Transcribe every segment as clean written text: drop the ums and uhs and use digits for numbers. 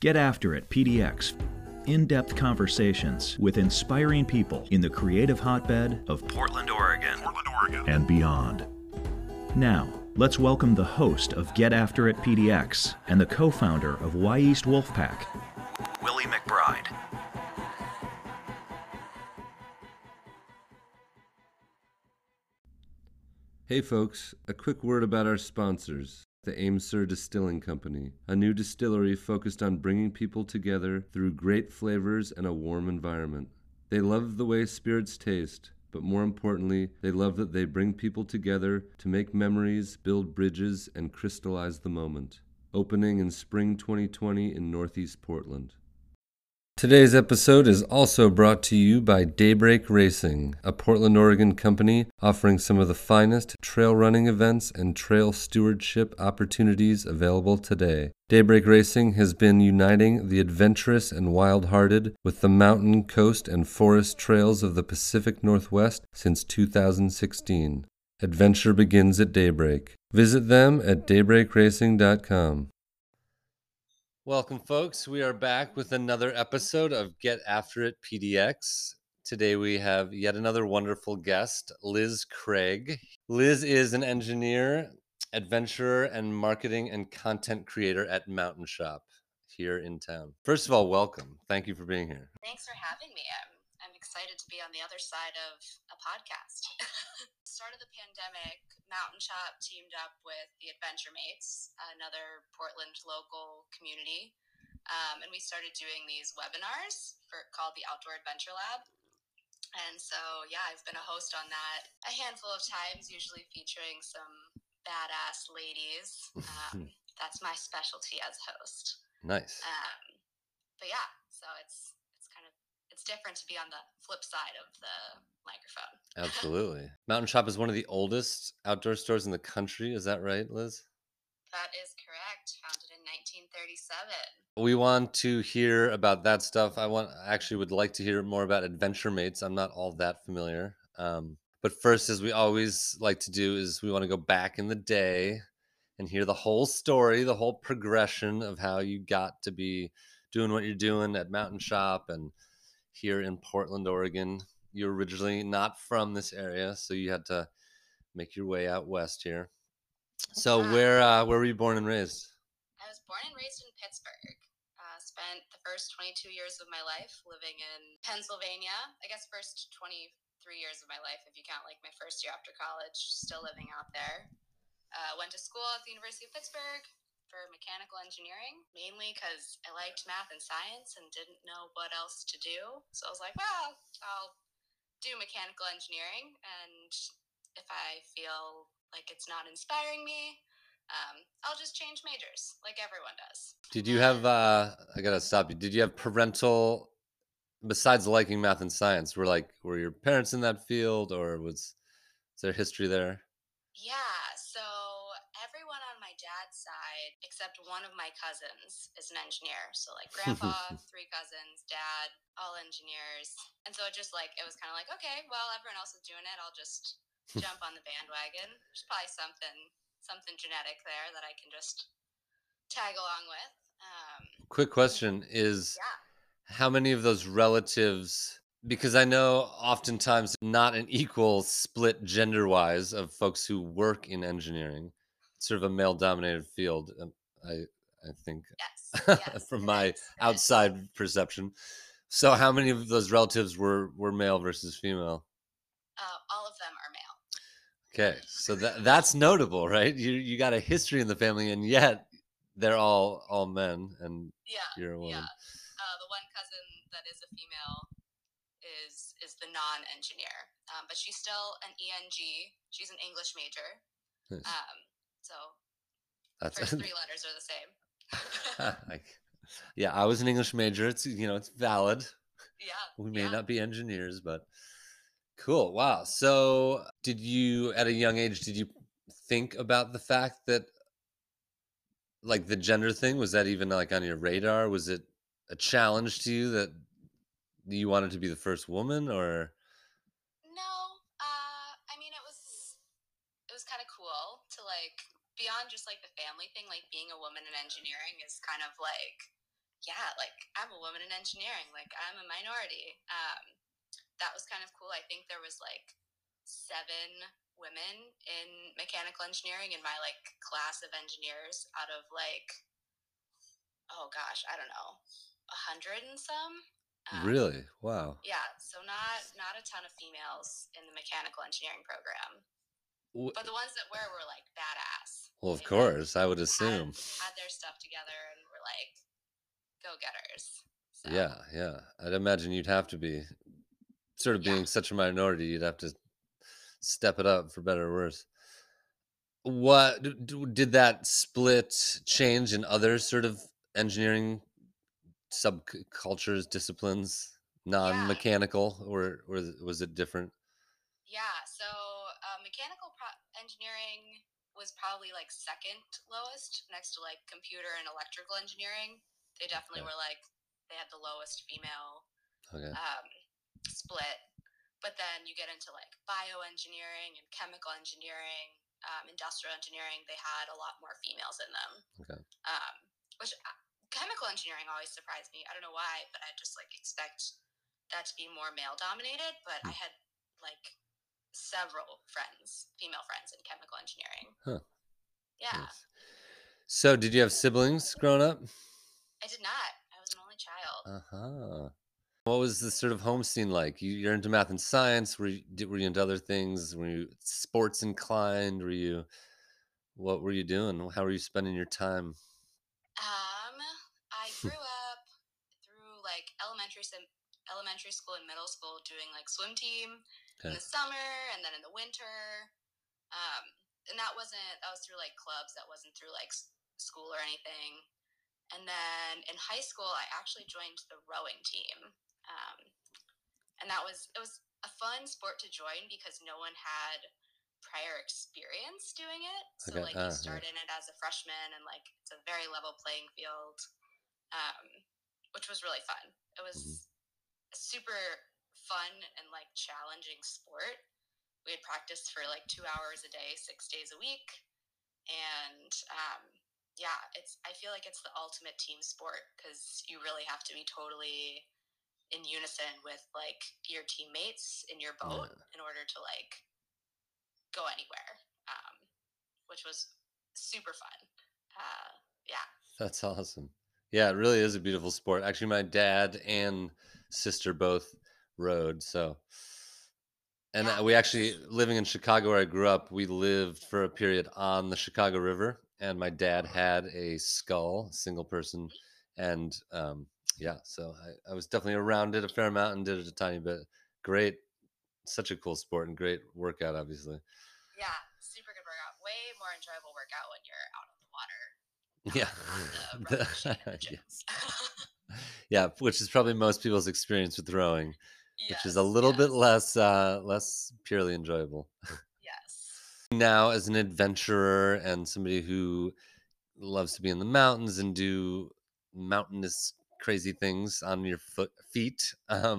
Get After It PDX. In-depth conversations with inspiring people in the creative hotbed of Portland, Oregon, and beyond. Now, let's welcome the host of Get After It PDX and the co-founder of Y East Wolfpack, Willie McBride. Hey folks, a quick word about our sponsors. The Amesir Distilling Company, a new distillery focused on bringing people together through great flavors and a warm environment. They love the way spirits taste, but more importantly, they love that they bring people together to make memories, build bridges, and crystallize the moment. Opening in spring 2020 in Northeast Portland. Today's episode is also brought to you by Daybreak Racing, a Portland, Oregon company offering some of the finest trail running events and trail stewardship opportunities available today. Daybreak Racing has been uniting the adventurous and wild-hearted with the mountain, coast, and forest trails of the Pacific Northwest since 2016. Adventure begins at daybreak. Visit them at daybreakracing.com. Welcome, folks. We are back with another episode of Get After It PDX. Today we have yet another wonderful guest, Liz Craig. Liz is an engineer, adventurer, and marketing and content creator at Mountain Shop here in town. First of all, welcome. Thank you for being here. Thanks for having me. I'm excited to be on the other side of a podcast. Start of the pandemic, Mountain Shop teamed up with the Adventure Mates, another Portland local community, and we started doing these webinars called the Outdoor Adventure Lab. And so, yeah, I've been a host on that a handful of times, usually featuring some badass ladies. That's my specialty as host. Nice. But yeah, so it's different to be on the flip side of the microphone. Absolutely. Mountain Shop is one of the oldest outdoor stores in the country. Is that right, Liz? That is correct. Founded in 1937. We want to hear about that stuff. I would like to hear more about Adventure Mates. I'm not all that familiar. But first, as we always like to do, is we want to go back in the day and hear the whole story, the whole progression of how you got to be doing what you're doing at Mountain Shop and here in Portland, Oregon. You're originally not from this area, so you had to make your way out west here. So where were you born and raised? I was born and raised in Pittsburgh. Spent the first 22 years of my life living in Pennsylvania. I guess first 23 years of my life, if you count like my first year after college, still living out there. Went to school at the University of Pittsburgh for mechanical engineering, mainly because I liked math and science and didn't know what else to do. So I was like, well, I'll do mechanical engineering, and if I feel like it's not inspiring me, I'll just change majors like everyone does. Did you have, I gotta stop you, did you have parental, besides liking math and science, were your parents in that field, or was there history there? Yeah, so everyone on my dad's side, except one of my cousins, is an engineer. So like grandpa, 3 cousins, dad, all engineers. And so it was kind of like, okay, well, everyone else is doing it. I'll just jump on the bandwagon. There's probably something genetic there that I can just tag along with. Quick question is, how many of those relatives, because I know oftentimes not an equal split gender-wise of folks who work in engineering, it's sort of a male-dominated field, I think, yes, from my outside perception. So how many of those relatives were male versus female? All of them are male. Okay, so that's notable, right? You got a history in the family, and yet they're all men, and you're a woman. Yeah. The one cousin that is a female is the non-engineer, but she's still an ENG. She's an English major. Nice. So That's first 3 letters are the same. Yeah, I was an English major. It's it's valid. Yeah. We may not be engineers, but cool. Wow. So did you, at a young age, did you think about the fact that, like, the gender thing, was that even like on your radar? Was it a challenge to you that you wanted to be the first woman, or? No. I mean, it was kind of cool to like beyond just like the family thing, like being a woman in engineering is kind of like yeah, like I'm a woman in engineering, like I'm a minority. That was kind of cool. I think there was like 7 women in mechanical engineering in my like class of engineers out of like, oh gosh, I don't know, 100 and some. Really? Wow. Yeah, so not a ton of females in the mechanical engineering program, but the ones that were like badass. Well, of They course, I would assume. had their stuff together and were like go getters. So Yeah. I'd imagine you'd have to be sort of yeah, being such a minority. You'd have to step it up for better or worse. What did that split change in other sort of engineering subcultures, disciplines, yeah, non-mechanical, or was it different? yeah. So engineering was probably like second lowest, next to like computer and electrical engineering. They definitely Okay. were like they had the lowest female Okay. split. But then you get into like bioengineering and chemical engineering, industrial engineering. They had a lot more females in them, Okay. which chemical engineering always surprised me. I don't know why, but I just like expect that to be more male dominated. But I had like several female friends in chemical engineering. Huh. Yeah. Nice. So, did you have siblings growing up? I did not. I was an only child. Uh-huh. What was the sort of home scene like? You're into math and science. Were you into other things? Were you sports inclined? What were you doing? How were you spending your time? I grew up through like elementary school and middle school doing like swim team in Okay. the summer and then in the winter. Um, and that was through like clubs. That wasn't through like school or anything. And then in high school, I actually joined the rowing team. Um, and it was a fun sport to join because no one had prior experience doing it. So Okay. like you start in it as a freshman and like it's a very level playing field, um, which was really fun. It was a super fun and like challenging sport. We had practiced for like 2 hours a day, 6 days a week. And yeah, I feel like it's the ultimate team sport because you really have to be totally in unison with like your teammates in your boat in order to like go anywhere, which was super fun. Yeah. That's awesome. Yeah, it really is a beautiful sport. Actually, my dad and sister both rowed. So, and Yeah, we actually, living in Chicago where I grew up, we lived for a period on the Chicago River, and my dad had a scull, single person, and yeah, so I was definitely around it a fair amount and did it a tiny bit. Great, such a cool sport and great workout, obviously. Yeah, super good workout. Way more enjoyable workout when you're out on the water. Yeah. On the rowing machine in the gyms. Yeah, which is probably most people's experience with rowing, which is a Yes, little bit yes, less purely enjoyable. yes. Now, as an adventurer and somebody who loves to be in the mountains and do mountainous crazy things on your feet,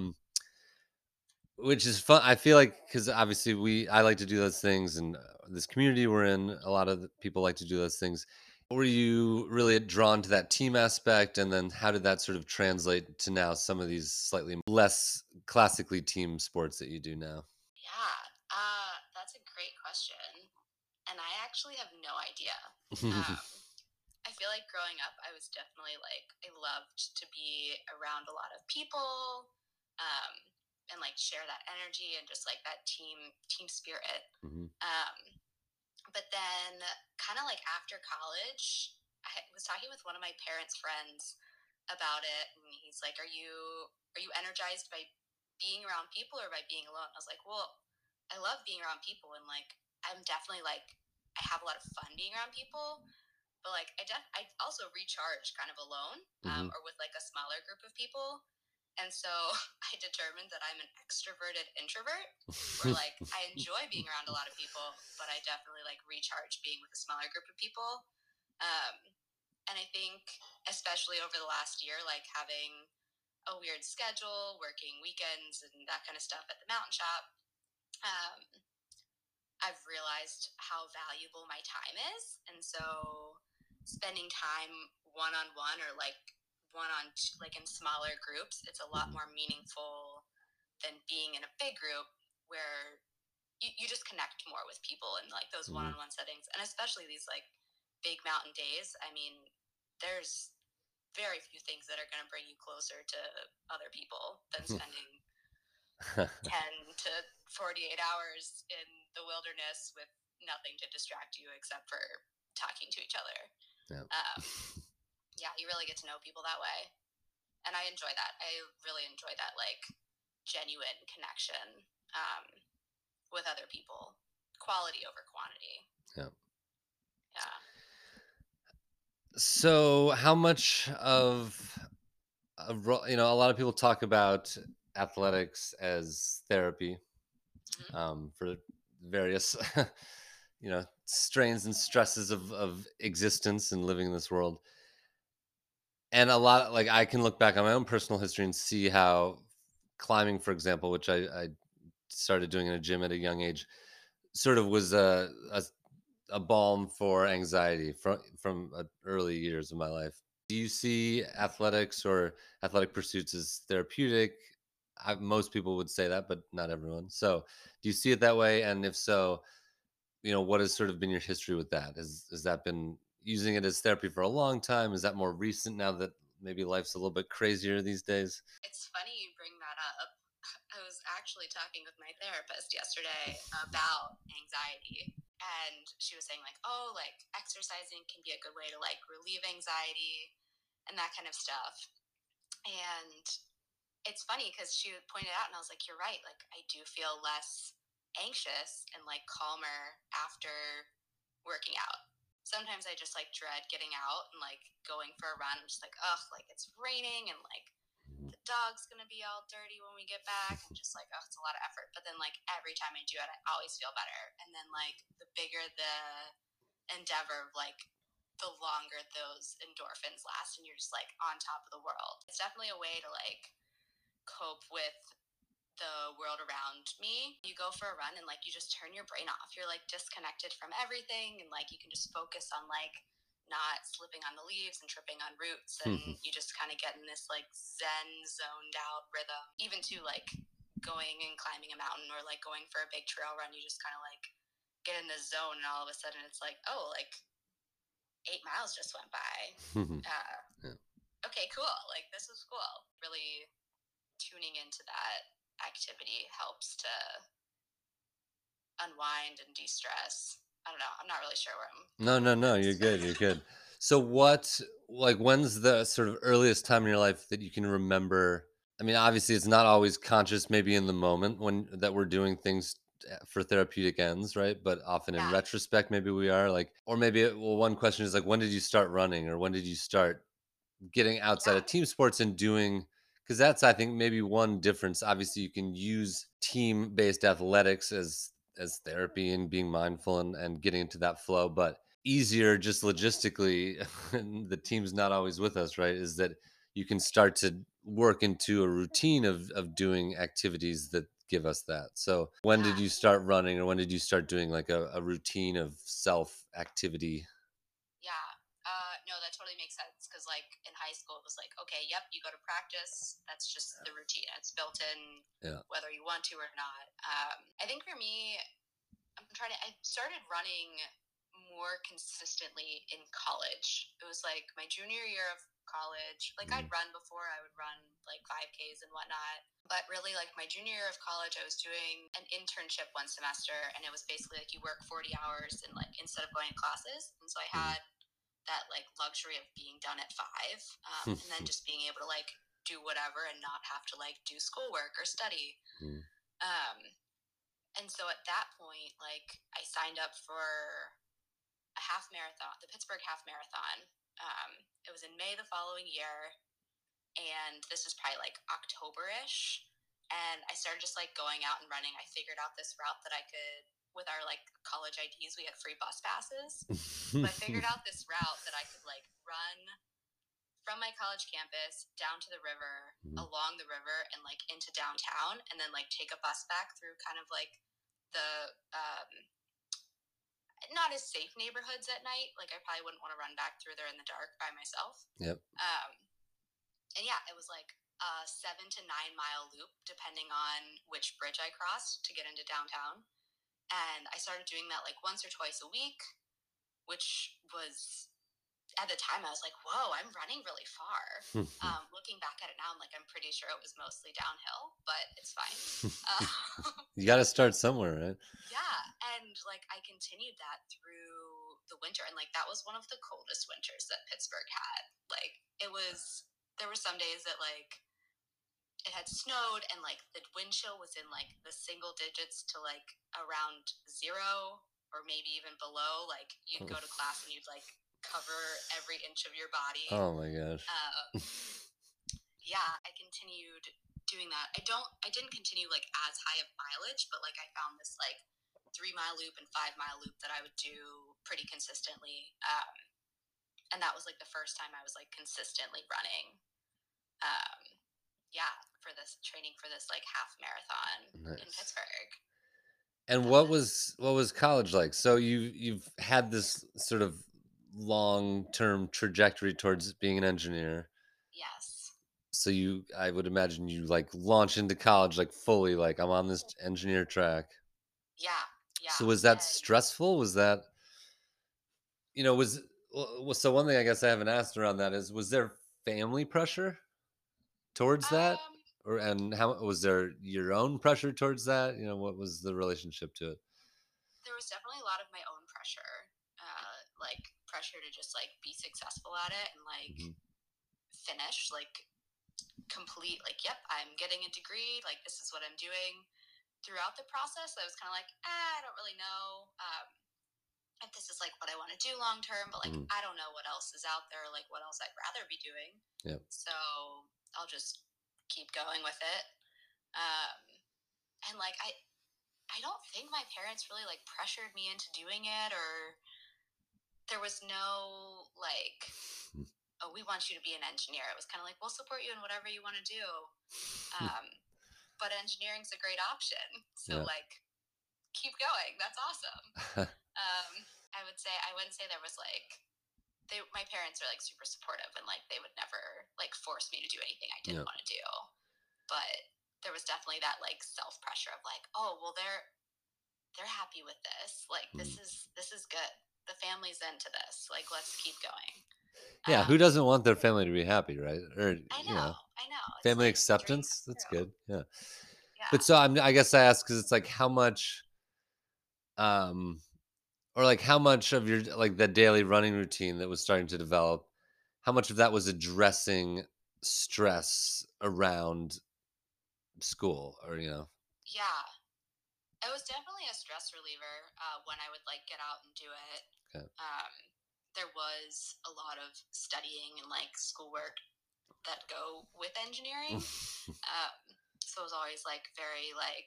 which is fun. I feel like because obviously I like to do those things, and this community we're in, a lot of the people like to do those things. Were you really drawn to that team aspect, and then how did that sort of translate to now some of these slightly less classically team sports that you do now? Yeah, that's a great question. And I actually have no idea. Um, I feel like growing up, I was definitely like, I loved to be around a lot of people, um, and like share that energy and just like that team spirit. Hmm. Um, but then kind of like after college, I was talking with one of my parents' friends about it, and he's like, are you energized by being around people or by being alone?" I was like, "Well, I love being around people, and like I'm definitely like I have a lot of fun being around people, but like I also recharge kind of alone, Hmm. or with like a smaller group of people." And so I determined that I'm an extroverted introvert, where like I enjoy being around a lot of people, but I definitely like recharge being with a smaller group of people. Um, and I think, especially over the last year, like having a weird schedule, working weekends and that kind of stuff at the mountain shop, um, I've realized how valuable my time is. And so spending time one on one or like like in smaller groups, it's a lot more meaningful than being in a big group where you just connect more with people in like those one-on-one settings. And especially these like big mountain days. I mean, there's very few things that are going to bring you closer to other people than spending 10 to 48 hours in the wilderness with nothing to distract you except for talking to each other. Yeah. Yeah, you really get to know people that way. And I enjoy that. I really enjoy that, like, genuine connection with other people. Quality over quantity. Yeah. Yeah. So how much of a lot of people talk about athletics as therapy for various strains and stresses of existence and living in this world. And a lot, like, I can look back on my own personal history and see how climbing, for example, which I started doing in a gym at a young age, sort of was a balm for anxiety from early years of my life. Do you see athletics or athletic pursuits as therapeutic? Most people would say that, but not everyone. So, do you see it that way? And if so, what has sort of been your history with that? Has that been using it as therapy for a long time? Is that more recent now that maybe life's a little bit crazier these days? It's funny you bring that up. I was actually talking with my therapist yesterday about anxiety. And she was saying like, oh, like exercising can be a good way to like relieve anxiety and that kind of stuff. And it's funny because she pointed out, and I was like, you're right. Like, I do feel less anxious and like calmer after working out. Sometimes I just like dread getting out and like going for a run. I'm just like, ugh, like it's raining and like the dog's gonna be all dirty when we get back. I'm just like, oh, it's a lot of effort. But then like every time I do it, I always feel better. And then like the bigger the endeavor, like the longer those endorphins last, and you're just like on top of the world. It's definitely a way to like cope with the world around me. You go for a run and like you just turn your brain off. You're like disconnected from everything, and like you can just focus on like not slipping on the leaves and tripping on roots, and you just kind of get in this like zen zoned out rhythm. Even to like going and climbing a mountain or like going for a big trail run, you just kind of like get in this zone, and all of a sudden it's like, oh, like 8 miles just went by. Yeah. Okay, cool. Like this is cool. Really tuning into that activity helps to unwind and de-stress. I don't know. I'm not really sure where I'm. No. You're good. You're good. So when's the sort of earliest time in your life that you can remember? I mean, obviously it's not always conscious, maybe in the moment when that we're doing things for therapeutic ends, right? But often in Yeah. retrospect, maybe we are like, or maybe, one question is like, when did you start running, or when did you start getting outside of team sports and doing, because that's, I think, maybe one difference. Obviously you can use team-based athletics as therapy and being mindful and getting into that flow, but easier just logistically and the team's not always with us, right, is that you can start to work into a routine of doing activities that give us that. So when did you start running, or when did you start doing like a routine of self activity? Yeah. No, that totally makes sense. Because like in high school, it was like, okay, yep, you go to practice. That's just the routine. It's built in, whether you want to or not. I think for me, I started running more consistently in college. It was like my junior year of college. Like I'd run before, I would run like 5Ks and whatnot. But really, like my junior year of college, I was doing an internship one semester, and it was basically like you work 40 hours and like instead of going to classes. And so I had that like luxury of being done at 5, and then just being able to like do whatever and not have to like do schoolwork or study. And so at that point, like I signed up for a half marathon, the Pittsburgh Half Marathon. It was in May the following year, and this was probably like October-ish. And I started just like going out and running. I figured out this route that I could, with our like college IDs, we had free bus passes. So I figured out this route that I could like run from my college campus down to the river, along the river, and like into downtown, and then like take a bus back through kind of like the not as safe neighborhoods at night. Like I probably wouldn't want to run back through there in the dark by myself. Yep. And yeah, it was like a 7 to 9 mile loop, depending on which bridge I crossed to get into downtown. And I started doing that like once or twice a week, which was, at the time I was like, whoa, I'm running really far. Looking back at it now, I'm like, I'm pretty sure it was mostly downhill, but it's fine. You got to start somewhere, right? Yeah. And like, I continued that through the winter. And like, that was one of the coldest winters that Pittsburgh had. Like, there were some days that like it had snowed and like the wind chill was in like the single digits to like around 0 or maybe even below. Like, you'd go to class and you'd like cover every inch of your body. Oh my gosh. Yeah, I continued doing that. I didn't continue like as high of mileage, but like I found this like 3 mile loop and 5 mile loop that I would do pretty consistently. And that was like the first time I was like consistently running. Yeah, for this training for this like half marathon in Pittsburgh. And what was college like? So you've had this sort of long-term trajectory towards being an engineer. Yes. So I would imagine you like launch into college like fully like I'm on this engineer track. Yeah. So was that stressful? Was that, so one thing I guess I haven't asked around that is, was there family pressure towards that? And how was there your own pressure towards that? What was the relationship to it? There was definitely a lot of my own pressure, like pressure to just like be successful at it and like finish, like complete, like, yep, I'm getting a degree, like this is what I'm doing. Throughout the process, I was kind of like, I don't really know if this is like what I want to do long term, but like I don't know what else is out there, like what else I'd rather be doing. Yep. So I'll just keep going with it. And like I don't think my parents really like pressured me into doing it, or there was no like, oh, we want you to be an engineer. It was kind of like, we'll support you in whatever you want to do. But engineering's a great option. So like, keep going. That's awesome. I wouldn't say there was like, my parents are like super supportive and like, they would never like force me to do anything I didn't want to do. But there was definitely that like self pressure of like, oh, well, they're happy with this. Like, this is good. The family's into this. Like, let's keep going. Yeah, who doesn't want their family to be happy, right? Or I know. Family like acceptance. That's good. Yeah. Yeah. But so I guess I ask because it's like how much, or like how much of your like the daily running routine that was starting to develop, how much of that was addressing stress around school, or Yeah, it was definitely a stress reliever when I would like get out and do it. Okay. There was a lot of studying and like schoolwork that go with engineering. So it was always like very like,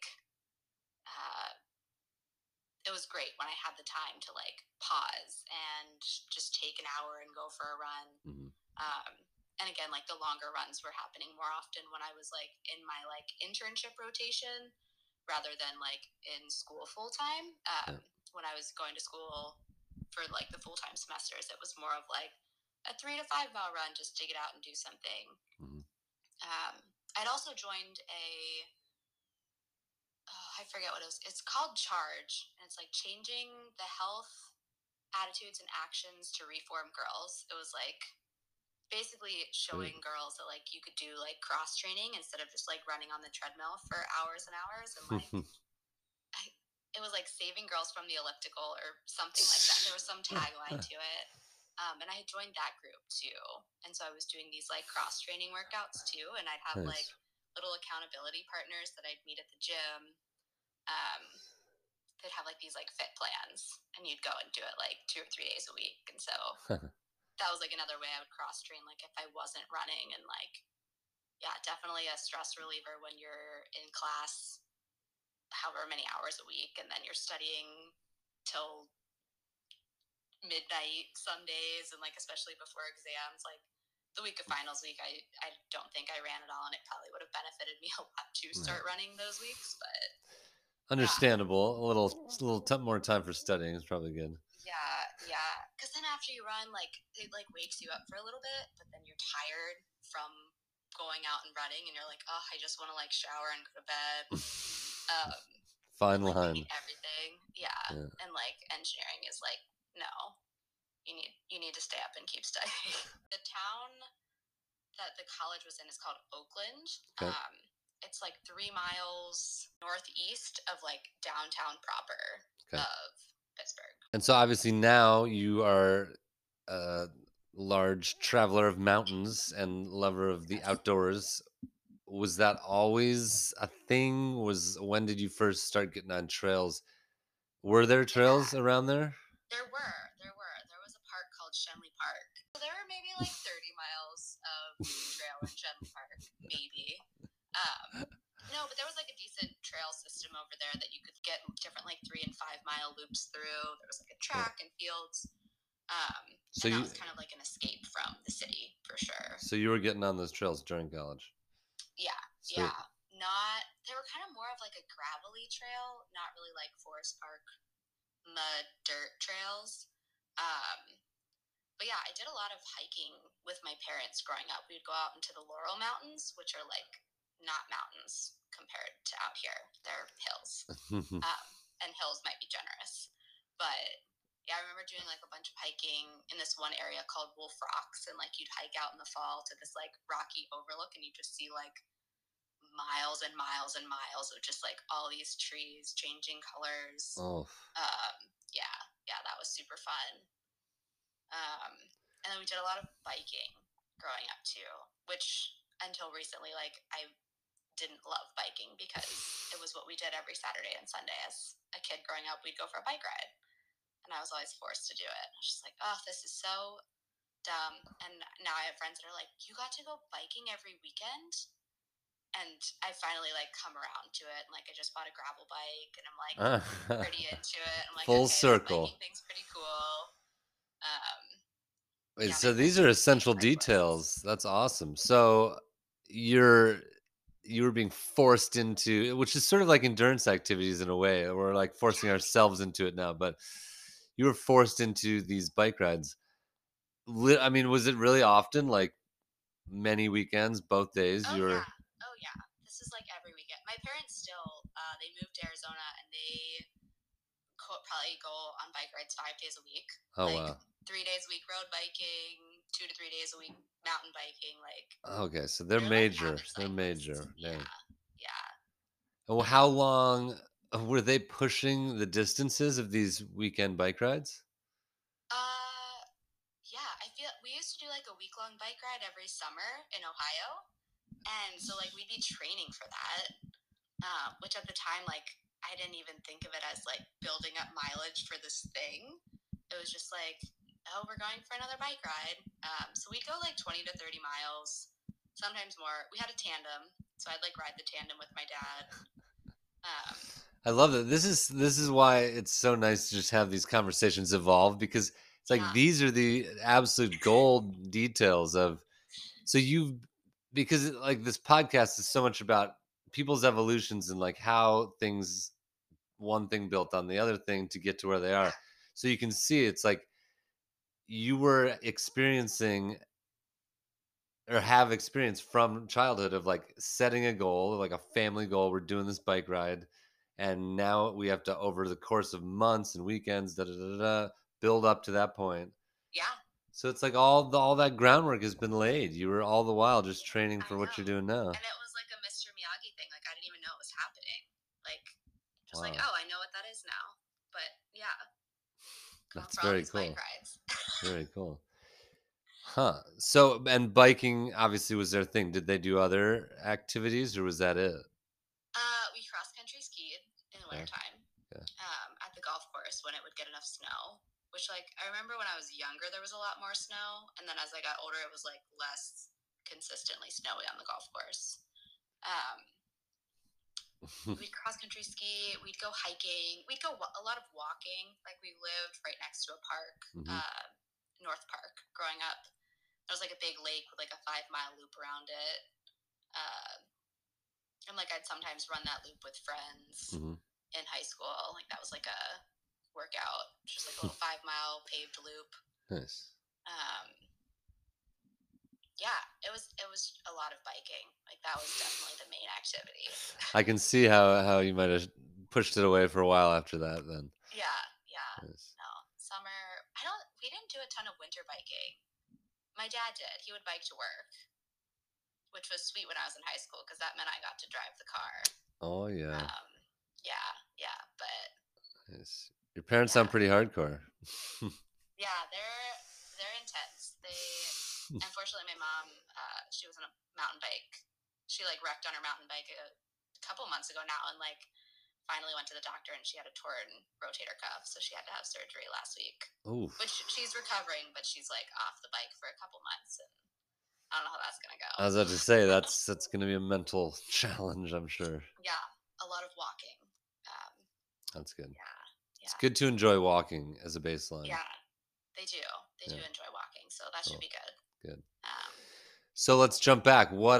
it was great when I had the time to like pause and just take an hour and go for a run. And again, like the longer runs were happening more often when I was like in my like internship rotation rather than like in school full time. When I was going to school for like the full time semesters, it was more of like a 3 to 5 mile run just to get out and do something. I'd also joined I forget what it was. It's called Charge, and it's like changing the health, attitudes, and actions to reform girls. It was like basically showing girls that like you could do like cross training instead of just like running on the treadmill for hours and hours, and like it was like saving girls from the elliptical or something like that. There was some tagline to it. And I joined that group too. And so I was doing these like cross training workouts too. And I'd have like little accountability partners that I'd meet at the gym. They'd have like these like fit plans, and you'd go and do it like 2 or 3 days a week. And so that was like another way I would cross train, like if I wasn't running. And like, yeah, definitely a stress reliever when you're in class however many hours a week, and then you're studying till midnight some days, and like especially before exams, like the week of finals week, I don't think I ran at all, and it probably would have benefited me a lot to start running those weeks. But understandable. A little more time for studying is probably good. Yeah, because then after you run, like it like wakes you up for a little bit, but then you're tired from going out and running and you're like, oh, I just want to like shower and go to bed. Fine like, line. Everything. Yeah. And like engineering is like, no, you need to stay up and keep studying. The town that the college was in is called Oakland. Okay. It's like 3 miles northeast of like downtown proper of Pittsburgh. And so obviously now you are a large traveler of mountains and lover of the outdoors. Was that always a thing? When did you first start getting on trails? Were there trails around there? There were. There was a park called Shenley Park. So there were maybe like 30 miles of trail in Shenley Park, maybe. No, but there was like a decent trail system over there that you could get different like 3 and 5 mile loops through. There was like a track and fields. So that was kind of like an escape from the city for sure. So you were getting on those trails during college? Yeah. Sweet. Yeah. They were kind of more of like a gravelly trail, not really like Forest Park mud dirt trails. But yeah, I did a lot of hiking with my parents growing up. We'd go out into the Laurel Mountains, which are like not mountains compared to out here. They're hills. And hills might be generous. But yeah, I remember doing like a bunch of hiking in this one area called Wolf Rocks. And like you'd hike out in the fall to this like rocky overlook and you just see like miles and miles and miles of just like all these trees changing colors. Yeah, that was super fun. And then we did a lot of biking growing up too, which until recently, like I didn't love biking because it was what we did every Saturday and Sunday as a kid growing up. We'd go for a bike ride and I was always forced to do it. I was just like, oh, this is so dumb. And now I have friends that are like, you got to go biking every weekend? And I finally like come around to it. And like I just bought a gravel bike and I'm like pretty into it. I'm like, full okay, circle. Biking thing's pretty cool. So these are essential details. That's awesome. So you were being forced into, which is sort of like endurance activities in a way. We're like forcing ourselves into it now, but you were forced into these bike rides. I mean, was it really often, like many weekends, both days? Oh yeah. This is like every weekend. My parents still, they moved to Arizona and they probably go on bike rides 5 days a week. Oh, like, wow. 3 days a week road biking, 2 to 3 days a week mountain biking. Like, okay, so they're major. Like they're major. Yeah. And how long were they pushing the distances of these weekend bike rides? Yeah, I feel we used to do like a week-long bike ride every summer in Ohio, and so like we'd be training for that, which at the time like I didn't even think of it as like building up mileage for this thing. It was just like, oh, we're going for another bike ride. So we'd go like 20 to 30 miles, sometimes more. We had a tandem, so I'd like ride the tandem with my dad. I love that. This is why it's so nice to just have these conversations evolve, because it's like these are the absolute gold details of. So because like this podcast is so much about people's evolutions and like how one thing built on the other thing to get to where they are. So you can see it's like you were experiencing or have experience from childhood of like setting a goal, like a family goal. We're doing this bike ride, and now we have to, over the course of months and weekends, build up to that point. Yeah. So it's like all that groundwork has been laid. You were all the while just training for what you're doing now. And it was like a Mr. Miyagi thing. Like I didn't even know it was happening. Like just like, oh, I know what that is now. But yeah. That's very cool. Very cool. Huh. So, and biking obviously was their thing. Did they do other activities, or was that it? We cross-country skied in the wintertime at the golf course when it would get enough snow, which like I remember when I was younger there was a lot more snow, and then as I got older it was like less consistently snowy on the golf course. We'd cross-country ski, we'd go hiking, we'd go a lot of walking. Like we lived right next to a park, North Park, growing up. There was like a big lake with like a 5-mile loop around it. And like I'd sometimes run that loop with friends in high school. Like that was like a workout, just like a little 5-mile paved loop. Nice. Yeah, it was a lot of biking. Like that was definitely the main activity. I can see how you might have pushed it away for a while after that. Then. Yeah, yeah. Yes. No, summer. We didn't do a ton of winter biking. My dad did. He would bike to work, which was sweet when I was in high school because that meant I got to drive the car. Oh yeah. Um, yeah, yeah, but Yes. Your parents sound yeah, pretty hardcore. yeah, they're intense. Unfortunately, my mom, she was on a mountain bike. She like wrecked on her mountain bike a couple months ago now, and like finally went to the doctor, and she had a torn rotator cuff, so she had to have surgery last week. Oof. Which she's recovering, but she's like off the bike for a couple months, and I don't know how that's gonna go. I was about to say that's going to be a mental challenge, I'm sure. Yeah, a lot of walking. Um, That's good. yeah, It's yeah, good to enjoy walking as a baseline. yeah. They do. They do Yeah. enjoy walking, so that should Cool. be good. Good. Um, So let's jump back. What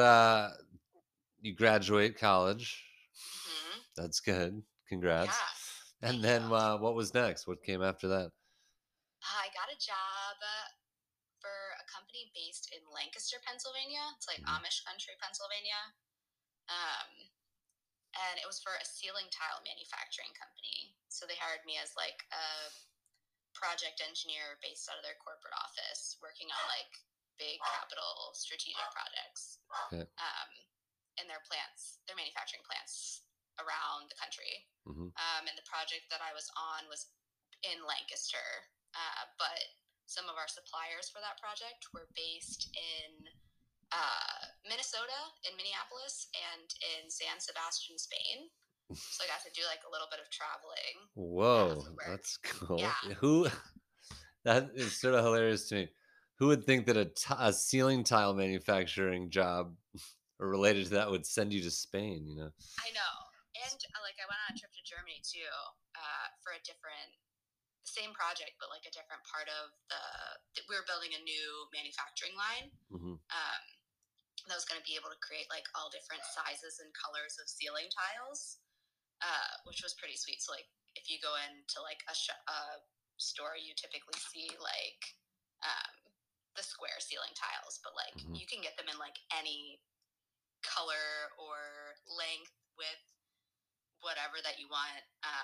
you graduate college. mhm. That's good. Congrats. Yeah. And Thank then you. what was next? What came after that? I got a job for a company based in Lancaster, Pennsylvania. It's like Mhm. Amish country, Pennsylvania. Um, and it was for a ceiling tile manufacturing company. So they hired me as like a project engineer based out of their corporate office, working on like big capital strategic projects Okay. in their plants, their manufacturing plants around the country. Mhm. And the project that I was on was in Lancaster, but some of our suppliers for that project were based in Minnesota, in Minneapolis, and in San Sebastian, Spain. So I got to do like a little bit of traveling. Whoa, for work. that's cool. Yeah. Who that is sort of hilarious to me. Who would think that a ceiling tile manufacturing job or related to that would send you to Spain, you know? I know. And like I went on a trip to Germany too, for a different same project, but like a different part of we were building a new manufacturing line. Mhm. That was going to be able to create like all different sizes and colors of ceiling tiles, which was pretty sweet. So like if you go into like a store, you typically see like the square ceiling tiles, but like Mhm. you can get them in like any color or length, width, whatever that you want.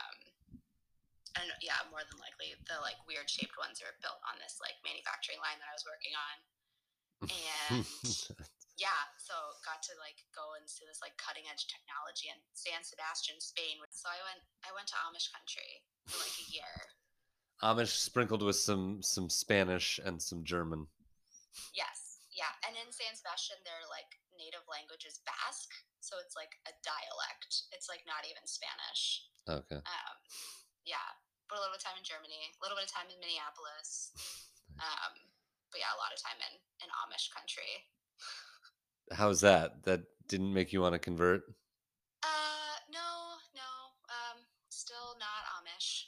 And yeah, more than likely the like weird shaped ones are built on this like manufacturing line that I was working on. And yeah, so got to like go and see this like cutting edge technology in San Sebastian, Spain. So I went to Amish country for like a year. Amish sprinkled with some Spanish and some German. Yes, yeah, and in San Sebastian, their like native language is Basque, so it's like a dialect. It's like not even Spanish. Okay. Yeah, but a little bit of time in Germany, a little bit of time in Minneapolis. But yeah, a lot of time in Amish country. How's that? That didn't make you want to convert? No, no. Still not Amish.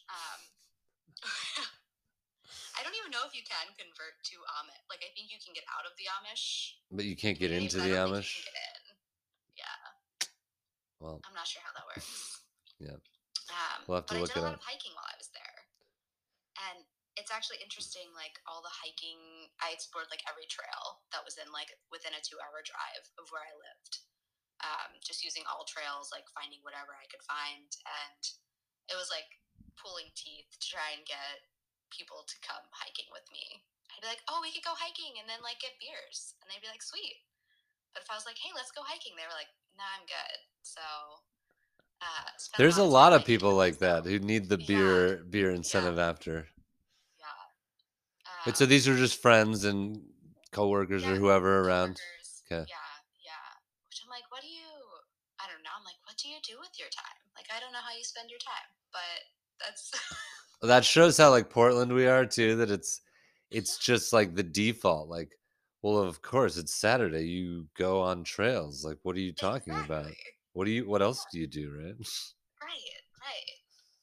I don't even know if you can convert to Amish. Like, I think you can get out of the Amish But you can't get community, into but I the don't think you Amish? can get in. Yeah, Well, I'm not sure how that works. yeah. We'll have to But I look did a it lot up. of hiking while I was there, and it's actually interesting. Like all the hiking, I explored like every trail that was in like within a 2-hour drive of where I lived. Just using all trails, like finding whatever I could find, and it was like pulling teeth to try and get people to come hiking with me. I'd be like, "Oh, we could go hiking and then like get beers," and they'd be like, "Sweet." But if I was like, "Hey, let's go hiking," they were like, "Nah, I'm good." So spent a There's lot a of time lot of hiking people with like that myself. who need the Yeah, beer yeah, incentive after. yeah. But so these are just friends and coworkers or Yeah, whoever around. coworkers. Okay. Yeah, yeah. Which I'm like, what do you? I don't know. I'm like, what do you do with your time? Like, I don't know how you spend your time, but that's Well, that shows how like Portland we are too, that it's just like the default. Like, well, of course it's Saturday. You go on trails. Like, what are you talking about? exactly What else do you do, right? right, right.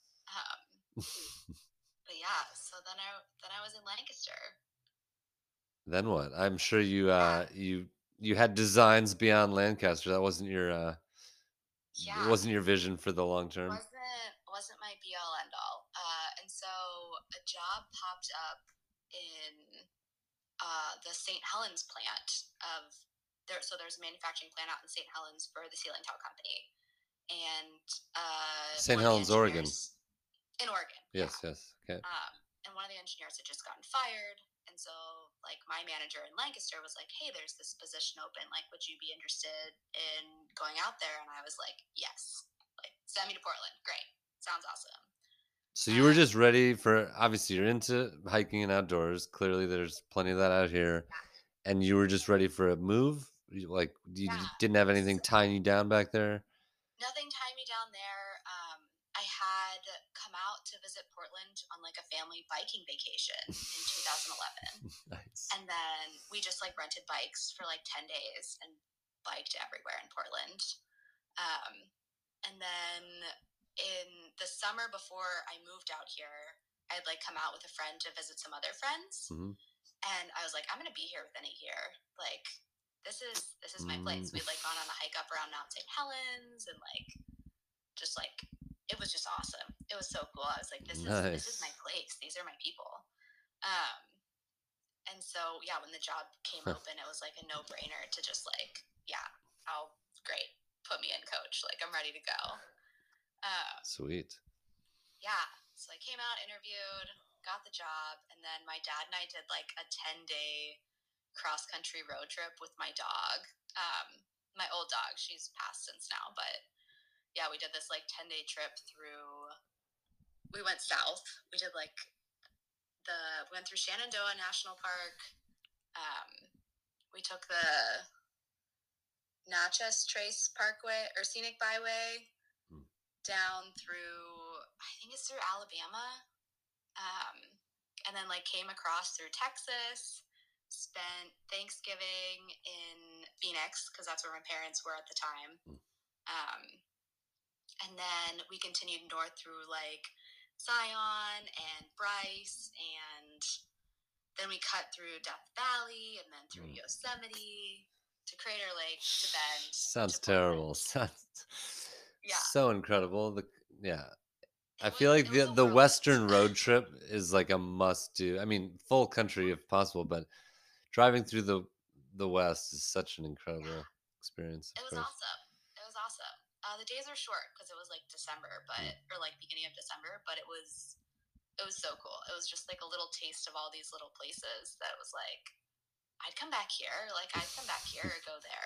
But yeah, so then I was in Lancaster. Then what? I'm sure you Yeah, you had designs beyond Lancaster. That yeah. wasn't your vision for the long term. Wasn't my be all end all. And so a job popped up in the St. Helens plant of there. So there's a manufacturing plant out in St. Helens for the ceiling tile company, and St. Helens, Oregon. In Oregon. Yes, yeah. yes. Okay. And one of the engineers had just gotten fired. And so, like, my manager in Lancaster was like, hey, there's this position open. Like, would you be interested in going out there? And I was like, yes. Like, send me to Portland. Great. Sounds awesome. So you were just ready for, obviously, you're into hiking and outdoors. Clearly, there's plenty of that out here. Yeah. And you were just ready for a move? Like, you didn't have anything tying you down back there? Nothing tying me down there. I had come out to visit Portland on like a family biking vacation in 2011. Nice. And then we just like rented bikes for like 10 days and biked everywhere in Portland. And then in the summer before I moved out here, I'd like come out with a friend to visit some other friends. Mm-hmm. And I was like, I'm going to be here within a year. Like, this is my place. We'd like gone on a hike up around Mount St. Helens and like, just like, it was just awesome. It was so cool. I was like, this is my place. These are my people. And so, yeah, when the job came open, it was like a no-brainer to just like, yeah, great. Put me in, coach. Like, I'm ready to go. Sweet. Yeah. So I came out, interviewed, got the job. And then my dad and I did like a 10-day cross-country road trip with my dog. My old dog, she's passed since now, but yeah, we did this like 10-day trip we went south. We did like we went through Shenandoah National Park. We took the Natchez Trace Parkway or Scenic Byway down through, I think it's through Alabama. And then like came across through Texas, spent Thanksgiving in Phoenix because that's where my parents were at the time. And then we continued north through like Zion and Bryce, and then we cut through Death Valley and then through Yosemite to Crater Lake to Bend. Sounds terrible. Sounds so incredible. I feel like the Western road trip is like a must do. I mean, full country if possible, but driving through the West is such an incredible experience. It was awesome. It was awesome. The days are short because it was like December, or like beginning of December, but it was so cool. It was just like a little taste of all these little places that was like, I'd come back here. Like, I'd come back here or go there.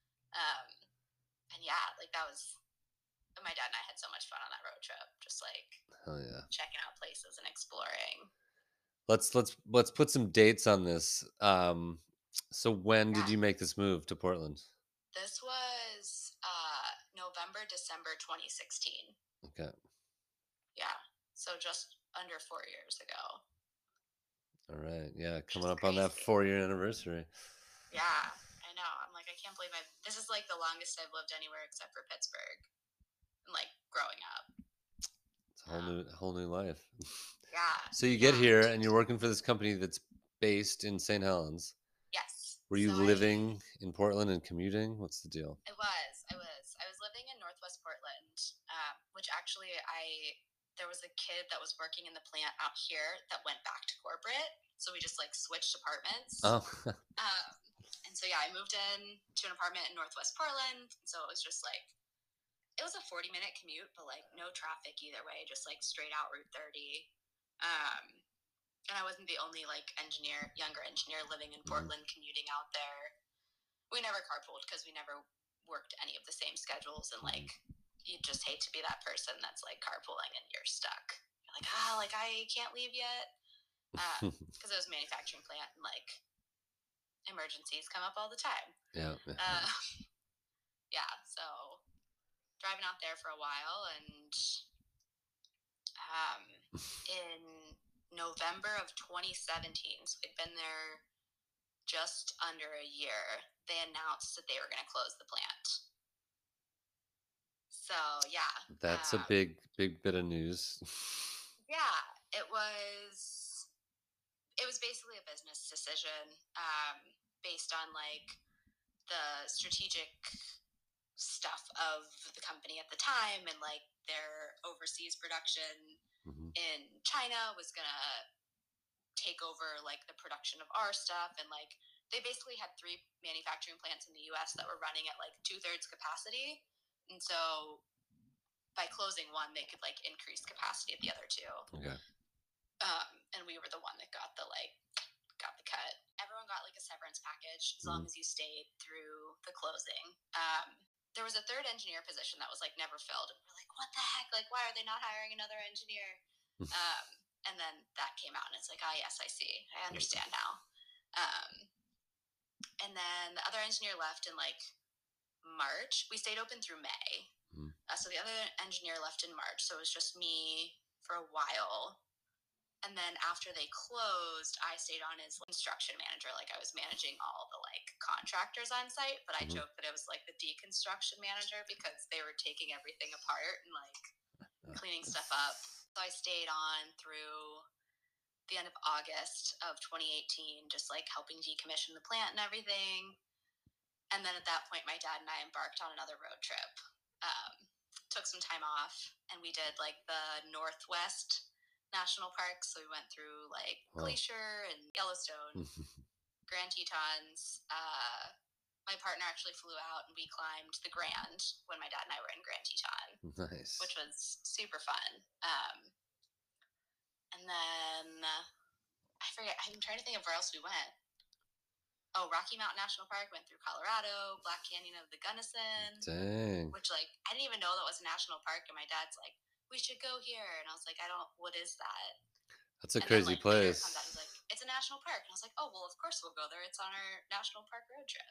And yeah, like that was, my dad and I had so much fun on that road trip. Just like, checking out places and exploring. Let's put some dates on this. So when did you make this move to Portland? This was November, December 2016. Okay. Yeah. So just under 4 years ago. All right. Yeah. Coming up on that 4-year anniversary. Yeah. I know. I'm like, I can't believe this is like the longest I've lived anywhere except for Pittsburgh. And like growing up. It's a whole new life. Yeah. So you get here and you're working for this company that's based in St. Helens. Yes. Were you living in Portland and commuting? What's the deal? I was living in Northwest Portland, which actually there was a kid that was working in the plant out here that went back to corporate. So we just like switched apartments. Oh. And so, yeah, I moved in to an apartment in Northwest Portland. So it was just like, it was a 40-minute commute, but like no traffic either way, just like straight out Route 30. And I wasn't the only like younger engineer living in Portland commuting out there. We never carpooled because we never worked any of the same schedules, and like you just hate to be that person that's like carpooling and you're stuck. You're like, like I can't leave yet, because it was a manufacturing plant and like emergencies come up all the time. Yeah. Yeah. So driving out there for a while, and in November of 2017, so we'd been there just under a year, they announced that they were going to close the plant. So, yeah. That's a big bit of news. Yeah, it was basically a business decision based on like the strategic stuff of the company at the time, and like their overseas production in China was gonna take over like the production of our stuff. And like they basically had 3 manufacturing plants in the US that were running at like 2/3 capacity. And so by closing one, they could like increase capacity at the other 2. Okay. And we were the one that got the cut. Everyone got like a severance package as long as you stayed through the closing. There was a 3rd engineer position that was like never filled, and we're like, what the heck? Like, why are they not hiring another engineer? And then that came out, and it's like, oh yes, I see, I understand now. And then the other engineer left in like March. We stayed open through May. So the other engineer left in March, so it was just me for a while. And then after they closed, I stayed on as construction manager. Like I was managing all the like contractors on site, but I joked that it was like the deconstruction manager because they were taking everything apart and like cleaning stuff up. So I stayed on through the end of August of 2018, just like helping decommission the plant and everything. And then at that point, my dad and I embarked on another road trip. Took some time off, and we did like the Northwest National Park. So we went through like Glacier and Yellowstone, Grand Tetons. My partner actually flew out, and we climbed the Grand when my dad and I were in Grand Teton. Nice. Which was super fun. And then I forget. I'm trying to think of where else we went. Oh, Rocky Mountain National Park, went through Colorado, Black Canyon of the Gunnison. Dang. Which, like, I didn't even know that was a national park, and my dad's like, we should go here. And I was like, what is that? That's a crazy place. Comes out, he's like, it's a national park. And I was like, oh, well, of course we'll go there. It's on our national park road trip.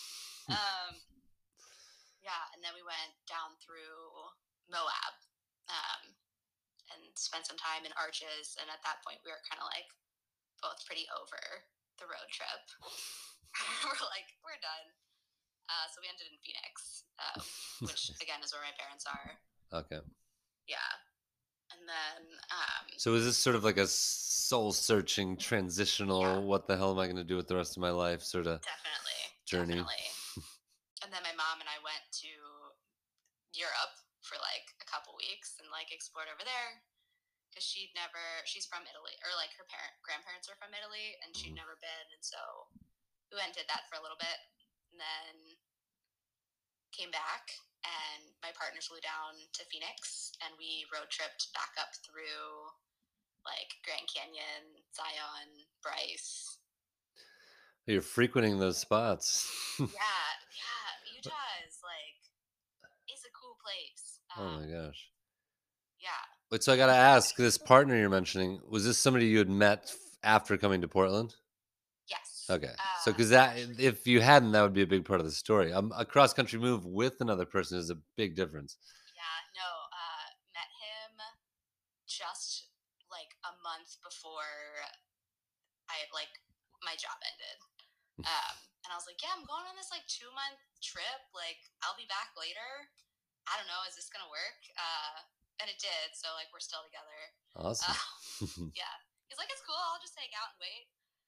Yeah, and then we went down through Moab and spent some time in Arches. And at that point, we were kind of like both pretty over the road trip. We're like, we're done. So we ended in Phoenix, which again is where my parents are. Okay. Yeah. And then so is this sort of like a soul-searching, transitional, what the hell am I going to do with the rest of my life sort of journey? Definitely. And then my mom and I went to Europe for like a couple weeks and like explored over there. Because she's from Italy, or like her grandparents are from Italy, and she'd never been. And so we went and did that for a little bit, and then came back, and my partner flew down to Phoenix, and we road tripped back up through like Grand Canyon, Zion, Bryce. You're frequenting those spots. Yeah. Utah is like, it's a cool place. Oh my gosh. Yeah. But so I got to ask, this partner you're mentioning, was this somebody you had met after coming to Portland? Yes. Okay. So because that, if you hadn't, that would be a big part of the story. A cross-country move with another person is a big difference. Yeah. No. Met him just like a month before my job ended. And I was like, yeah, I'm going on this like 2-month trip. Like, I'll be back later. I don't know. Is this going to work? And it did. So like, we're still together. Awesome. Yeah. He's like, it's cool. I'll just hang out and wait.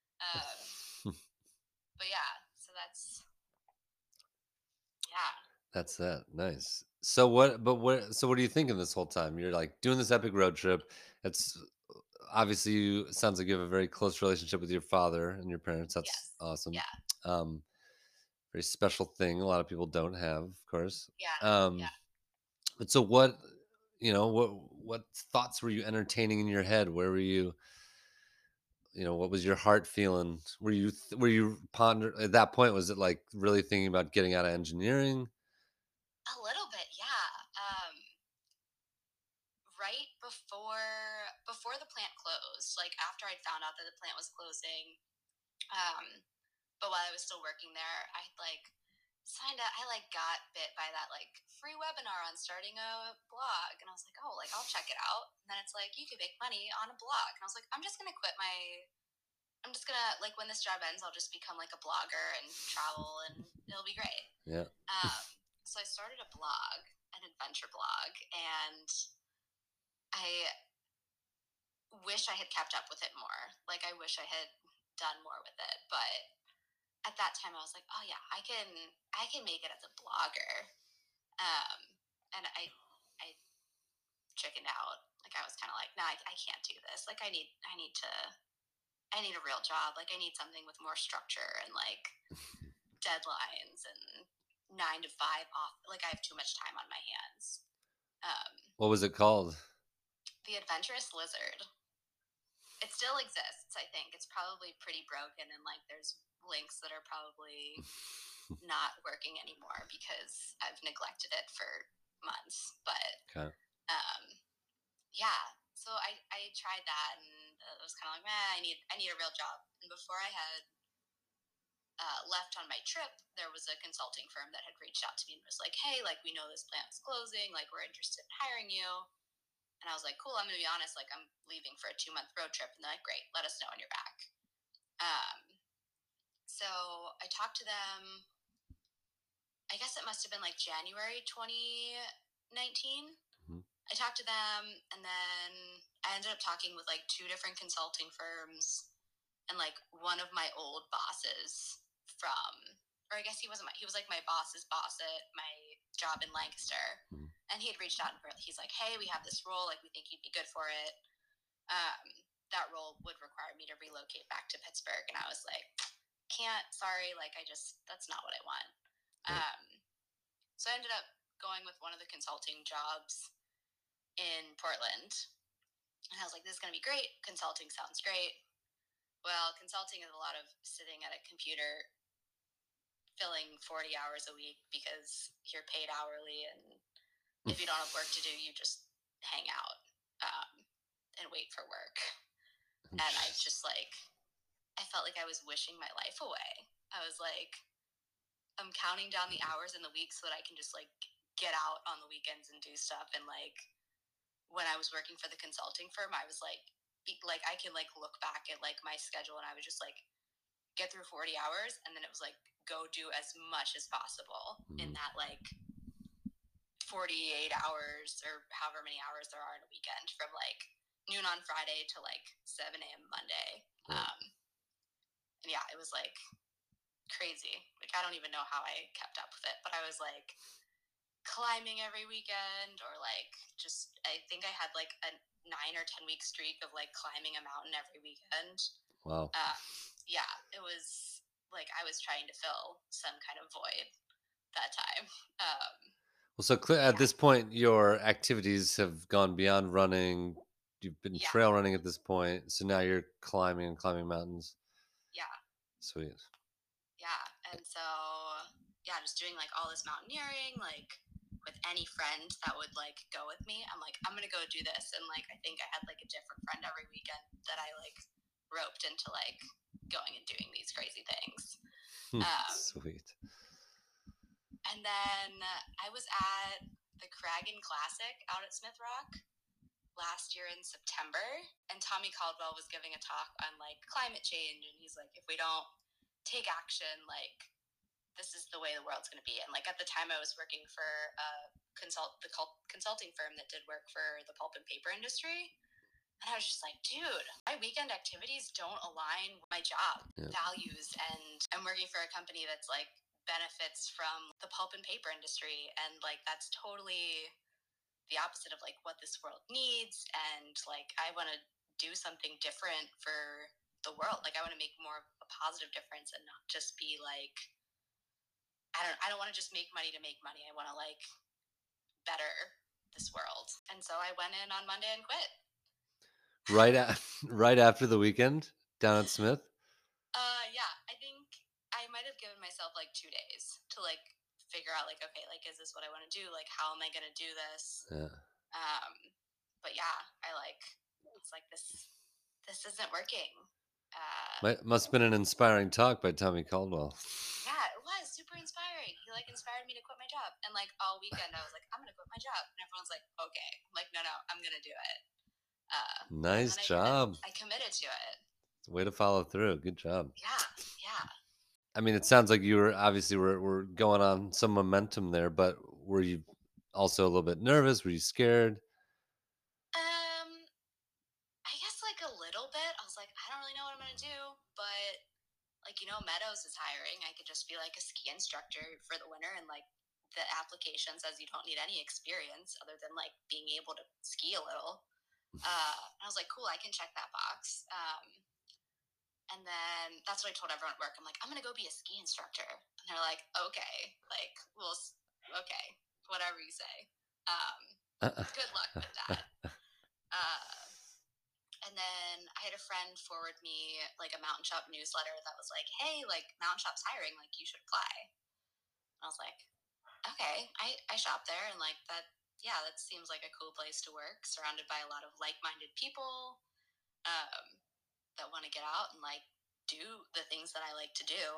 But yeah, so that's that. Nice. So what are you thinking this whole time? You're like doing this epic road trip. It's obviously sounds like you have a very close relationship with your father and your parents. That's awesome. Yeah. Very special thing. A lot of people don't have, of course. Yeah. But so what thoughts were you entertaining in your head? Where were you? What was your heart feeling? Were you ponder at that point? Was it like really thinking about getting out of engineering? A little bit, yeah. Right before the plant closed, like after I'd found out that the plant was closing, but while I was still working there, I signed up. I got bit by that free webinar on starting a blog, and I was like, oh, I'll check it out. And then it's like, you can make money on a blog, and I was like, I'm just gonna when this job ends, I'll just become like a blogger and travel, and it'll be great. Yeah. So I started a blog, an adventure blog, and I wish I had kept up with it more. I wish I had done more with it, but at that time I was like, oh yeah, I can make it as a blogger. And I chickened out. I was kind of like, nah, I can't do this. I need to I need a real job. Like, I need something with more structure and like deadlines and 9 to 5 off. Like, I have too much time on my hands. What was it called? The Adventurous Lizard. It still exists, I think. It's probably pretty broken, and like there's links that are probably not working anymore because I've neglected it for months. But Okay. yeah, so I tried that, and it was kind of like, man, I need a real job. And before I had left on my trip, there was a consulting firm that had reached out to me and was like, hey, like, we know this plant's closing, like, we're interested in hiring you. And I was like, cool, I'm going to be honest, like, I'm leaving for a 2-month road trip. And they're like, great, let us know when you're back. So I talked to them, I guess it must have been like January 2019. Mm-hmm. I talked to them, and then I ended up talking with like 2 different consulting firms and like one of my old bosses from, or I guess he was like my boss's boss at my job in Lancaster. Mm-hmm. And he had reached out and he's like, hey, we have this role, like we think you'd be good for it. That role would require me to relocate back to Pittsburgh. And I was like, can't, sorry, like that's not what I want. Right. So I ended up going with one of the consulting jobs in Portland. And I was like, this is going to be great. Consulting sounds great. Well, consulting is a lot of sitting at a computer filling 40 hours a week because you're paid hourly, and if you don't have work to do, you just hang out and wait for work. And I just like, I felt like I was wishing my life away. I was like, I'm counting down the hours in the week so that I can just like get out on the weekends and do stuff. And like when I was working for the consulting firm, I was like I can like look back at like my schedule, and I would just like get through 40 hours, and then it was like go do as much as possible in that like 48 hours or however many hours there are in a weekend, from like noon on Friday to like 7 a.m. Monday. And yeah, it was like crazy. Like I don't even know how I kept up with it, but I was like climbing every weekend, or like just I think I had like a 9 or 10 week streak of like climbing a mountain every weekend. Wow. Yeah, it was like I was trying to fill some kind of void that time. Well, so at this point, your activities have gone beyond running. You've been trail running at this point, so now you're climbing mountains. Yeah. Sweet. Yeah, and so yeah, just doing like all this mountaineering, like with any friend that would like go with me. I'm like, I'm gonna go do this, and like I think I had like a different friend every weekend that I like roped into like going and doing these crazy things. Sweet. And then I was at the Cragen Classic out at Smith Rock last year in September, and Tommy Caldwell was giving a talk on like climate change, and he's like, if we don't take action, like this is the way the world's going to be. And like at the time I was working for the consulting firm that did work for the pulp and paper industry. And I was just like, dude, my weekend activities don't align with my job values. And I'm working for a company that's like benefits from the pulp and paper industry. And like, that's totally the opposite of like what this world needs. And like, I want to do something different for the world. Like I want to make more of a positive difference and not just be like, I don't want to just make money to make money. I want to like better this world. And so I went in on Monday and quit. Right after the weekend down at Smith? Yeah, I think I might have given myself like 2 days to like figure out like, okay, like, is this what I want to do? Like, how am I going to do this? Yeah. But yeah, it's like, this isn't working. Must have been an inspiring talk by Tommy Caldwell. Yeah, it was super inspiring. He like inspired me to quit my job. And like all weekend I was like, I'm going to quit my job. And everyone's like, okay. I'm like, no, I'm going to do it. Nice job. I committed to it. Way to follow through. Good job. Yeah. I mean, it sounds like you were obviously were going on some momentum there, but were you also a little bit nervous? Were you scared? I guess like a little bit. I was like, I don't really know what I'm gonna do, but like, you know, Meadows is hiring. I could just be like a ski instructor for the winter, and like the application says you don't need any experience other than like being able to ski a little. I was like, cool, I can check that box. And then that's what I told everyone at work. I'm like, I'm going to go be a ski instructor. And they're like, okay, like, well, okay, whatever you say. Good luck with that. And then I had a friend forward me like a Mountain Shop newsletter that was like, hey, like Mountain Shop's hiring, like you should apply. And I was like, okay, I shop there, and like that, yeah, that seems like a cool place to work, surrounded by a lot of like-minded people that want to get out and like do the things that I like to do.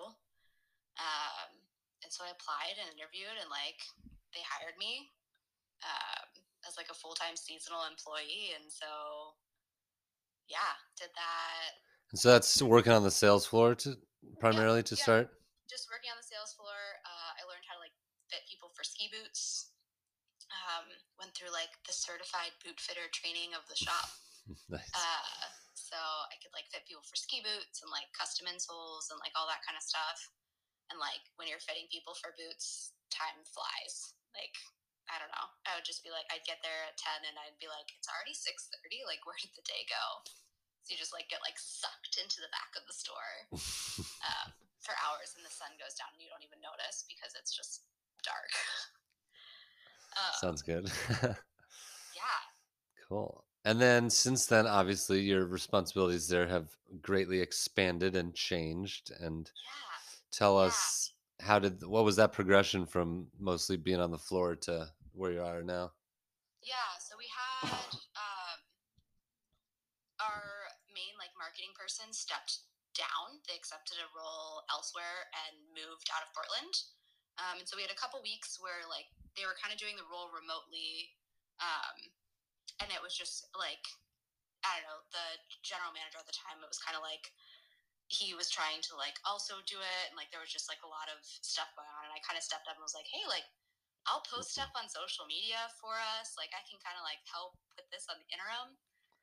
And so I applied and interviewed, and like they hired me as like a full-time seasonal employee. And so, yeah, did that. And so that's working on the sales floor primarily to start? Just working on the sales floor. I learned how to like fit people for ski boots. Went through like the certified boot fitter training of the shop. Nice. So I could like fit people for ski boots and like custom insoles and like all that kind of stuff. And like when you're fitting people for boots, time flies. Like, I don't know. I would just be like, I'd get there at 10 and I'd be like, it's already 6:30. Like, where did the day go? So you just like get like sucked into the back of the store for hours, and the sun goes down and you don't even notice because it's just dark. Sounds good. Yeah. Cool. And then since then, obviously, your responsibilities there have greatly expanded and changed. And tell us, what was that progression from mostly being on the floor to where you are now? Yeah, so we had our main like marketing person stepped down. They accepted a role elsewhere and moved out of Portland. And so we had a couple weeks where like they were kind of doing the role remotely. And it was just like, I don't know, the general manager at the time, it was kind of like he was trying to like also do it, and like there was just like a lot of stuff going on, and I kind of stepped up and was like, hey, like I'll post stuff on social media for us, like I can kind of like help put this on the interim.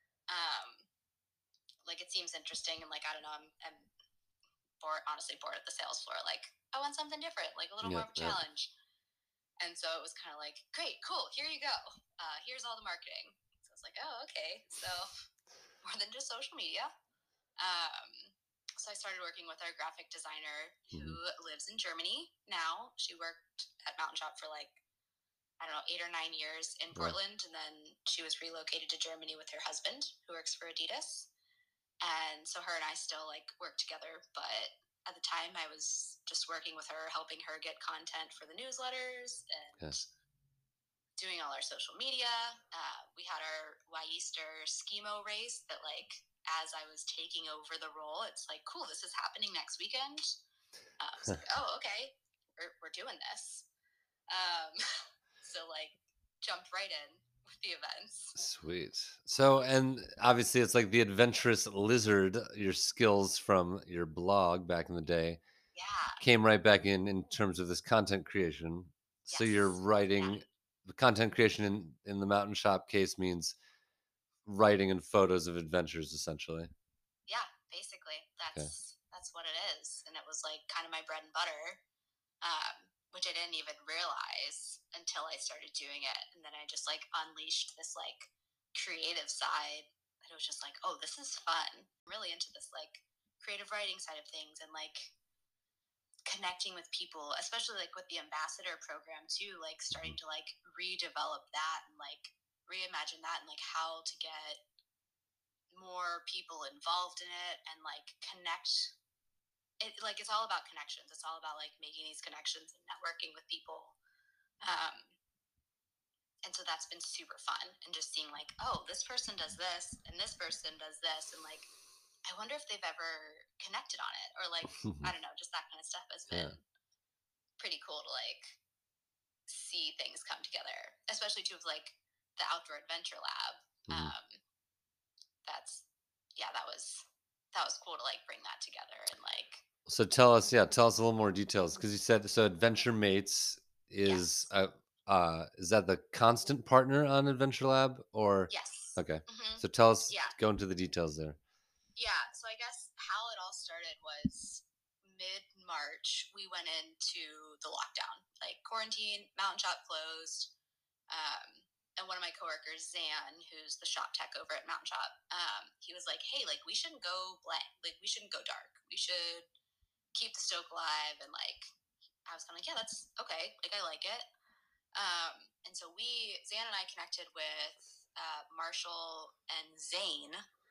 Like it seems interesting, and like I don't know, I'm honestly bored at the sales floor. Like I want something different, like a little more of a challenge. And so it was kind of like, great, cool, here you go. Here's all the marketing. So it's like, oh, okay, so more than just social media. So I started working with our graphic designer who lives in Germany now. She worked at Mountain Shop for like, I don't know, 8 or 9 years in Portland. And then she was relocated to Germany with her husband, who works for Adidas. And so her and I still like work together. But at the time I was just working with her, helping her get content for the newsletters and doing all our social media. We had our Y-Easter Skimo race that like, as I was taking over the role, it's like, cool, this is happening next weekend. It's like, oh, okay, we're doing this. So like jumped right in with the events. Sweet. So, and obviously it's like the adventurous lizard, your skills from your blog back in the day came right back in terms of this content creation. So you're writing the content creation in the Mountain Shop case means writing and photos of adventures, essentially. Yeah, basically that's what it is. And it was like kind of my bread and butter, which I didn't even realize until I started doing it. And then I just like unleashed this like creative side that it was just like, oh, this is fun. I'm really into this like creative writing side of things, and like connecting with people, especially like with the ambassador program too, like starting to like redevelop that and like reimagine that, and like how to get more people involved in it and like connect it. Like it's all about connections. It's all about like making these connections and networking with people. And so that's been super fun, and just seeing like, oh, this person does this and this person does this, and like I wonder if they've ever connected on it, or like I don't know, just that kind of stuff has been pretty cool to like see things come together, especially too with like the Outdoor Adventure Lab. That was cool to like bring that together and like. So tell us a little more details, because you said so. Adventure Mates is is that the constant partner on Adventure Lab, or yes? Okay, so tell us. Go into the details there. Yeah, so I guess how it all started was mid-March. We went into the lockdown, like quarantine, Mountain Shop closed. and one of my coworkers, Zan, who's the shop tech over at Mountain Shop, he was like, hey, like, we shouldn't go blank. Like, we shouldn't go dark. We should keep the stoke alive. And, like, I was kind of like, yeah, that's okay. Like, I like it. And so Zan and I connected with Marshall and Zane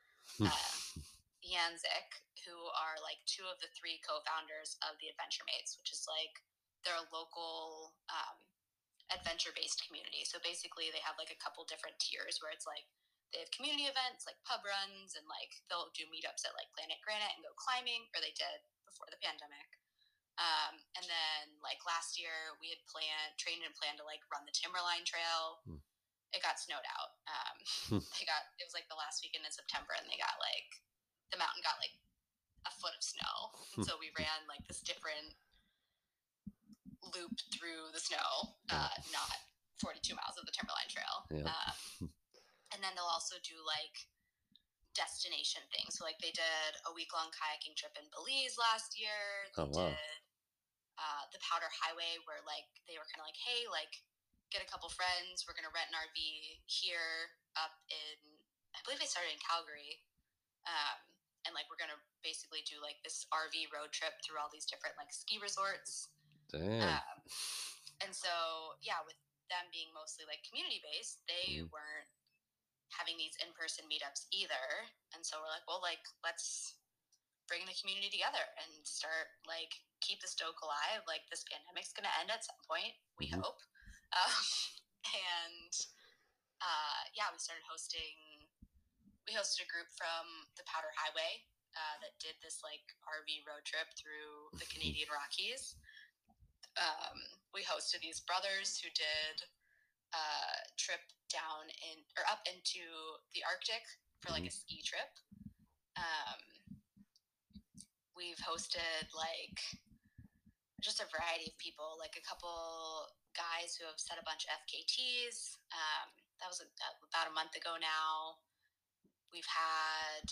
Yanzik, who are, like, two of the three co-founders of the Adventure Mates, which is, like, their local adventure-based community. So basically they have like a couple different tiers where it's like they have community events like pub runs, and like they'll do meetups at like Planet Granite and go climbing, or they did before the pandemic. And then like last year we had trained and planned to like run the Timberline Trail. It got snowed out. It was like the last weekend in September, and the mountain got like a foot of snow. And so we ran like this different loop through the snow, not 42 miles of the Timberline Trail. And then they'll also do like destination things. So like they did a week-long kayaking trip in Belize last year. They did the Powder Highway, where like they were kind of like, hey, like get a couple friends, we're gonna rent an RV here up in, I believe they started in Calgary, and like we're gonna basically do like this RV road trip through all these different like ski resorts. Damn. And so, yeah, with them being mostly like community based, they weren't having these in-person meetups either. And so we're like, well, like, let's bring the community together and start like keep the stoke alive. Like this pandemic's going to end at some point, we hope. Yeah, we hosted a group from the Powder Highway that did this like RV road trip through the Canadian Rockies. We hosted these brothers who did a trip up into the Arctic for like a ski trip. We've hosted like just a variety of people, like a couple guys who have set a bunch of FKTs. That was about a month ago now. We've had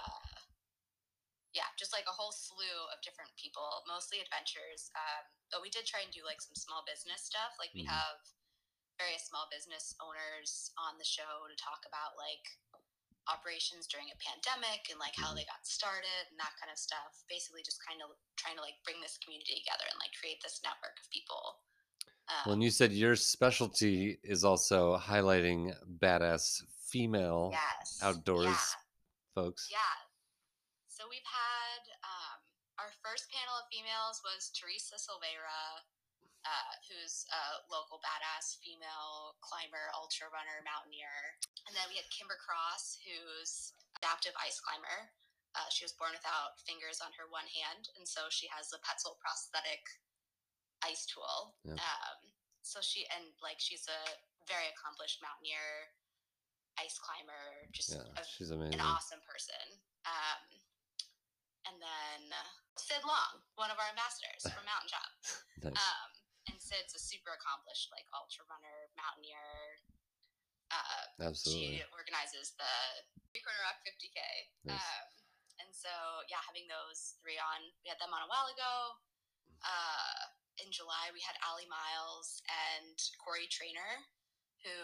just like a whole slew of different people, mostly adventures. But we did try and do like some small business stuff. Like we have various small business owners on the show to talk about like operations during a pandemic and like how they got started and that kind of stuff. Basically just kind of trying to like bring this community together and like create this network of people. When you said your specialty is also highlighting badass female outdoors folks. Yeah. So we've had our first panel of females was Teresa Silveira, who's a local badass female climber, ultra runner, mountaineer. And then we had Kimber Cross, who's adaptive ice climber. She was born without fingers on her one hand, and so she has a Petzl prosthetic ice tool. So she's a very accomplished mountaineer, ice climber, she's amazing. An awesome person. And then Sid Long, one of our ambassadors from Mountain Shop. Nice. And Sid's a super accomplished like ultra runner, mountaineer. Absolutely. She organizes the Three Corner Rock 50K. Nice. And so having those three on, we had them on a while ago. In July, we had Allie Miles and Corey Trainer, who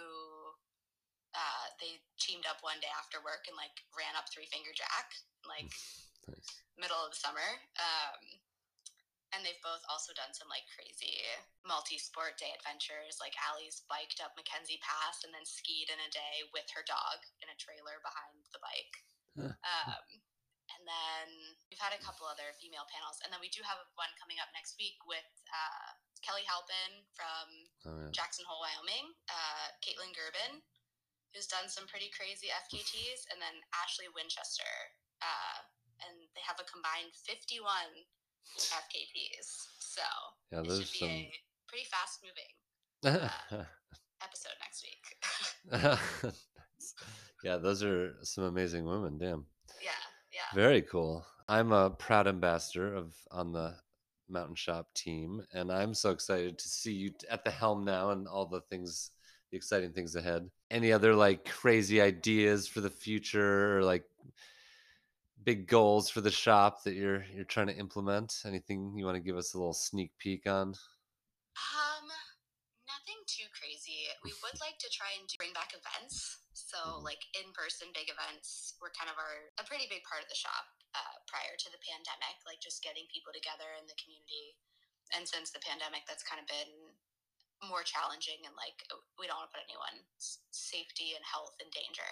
they teamed up one day after work and like ran up Three Finger Jack, like nice. Middle of the summer. And they've both also done some like crazy multi-sport day adventures. Like Allie's biked up Mackenzie Pass and then skied in a day with her dog in a trailer behind the bike. And then we've had a couple other female panels. And then we do have one coming up next week with Kelly Halpin from Jackson Hole, Wyoming, Caitlin Gerbin, who's done some pretty crazy FKTs, and then Ashley Winchester. And they have a combined 51 FKTs. So it should be a pretty fast-moving episode next week. Yeah, those are some amazing women. Damn. Yeah. Very cool. I'm a proud ambassador on the Mountain Shop team, and I'm so excited to see you at the helm now and all the exciting things ahead. Any other like crazy ideas for the future, or like big goals for the shop that you're trying to implement? Anything you want to give us a little sneak peek on? Nothing too crazy. We would like to try and bring back events. So, like in-person big events were kind of a pretty big part of the shop prior to the pandemic, like just getting people together in the community. And since the pandemic, that's kind of been more challenging, and like we don't want to put anyone's safety and health in danger.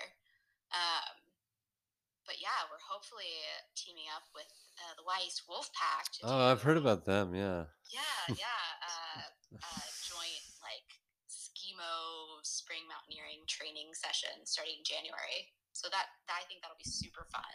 But yeah, we're hopefully teaming up with the Weiss Wolf Pack to do. Oh, I've heard about them. Yeah. Joint like skimo spring mountaineering training session starting in January. So that I think that'll be super fun.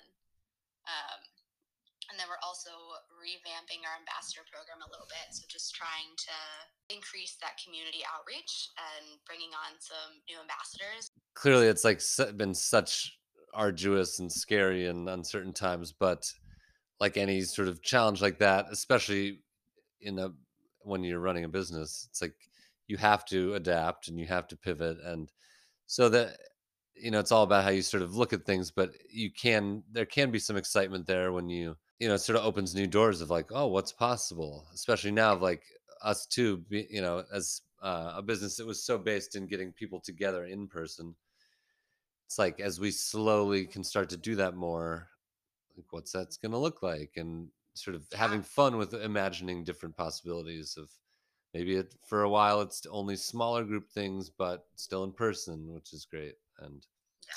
And then we're also revamping our ambassador program a little bit. So just trying to increase that community outreach and bringing on some new ambassadors. Clearly, it's like been such arduous and scary and uncertain times, but like any sort of challenge like that, especially when you're running a business, it's like you have to adapt and you have to pivot, and so that it's all about how you sort of look at things, but there can be some excitement there when it sort of opens new doors of like, oh, what's possible, especially now of like us too, as a business that was so based in getting people together in person. It's like as we slowly can start to do that more, like what's that's going to look like, and sort of having fun with imagining different possibilities of maybe for a while it's only smaller group things but still in person, which is great. And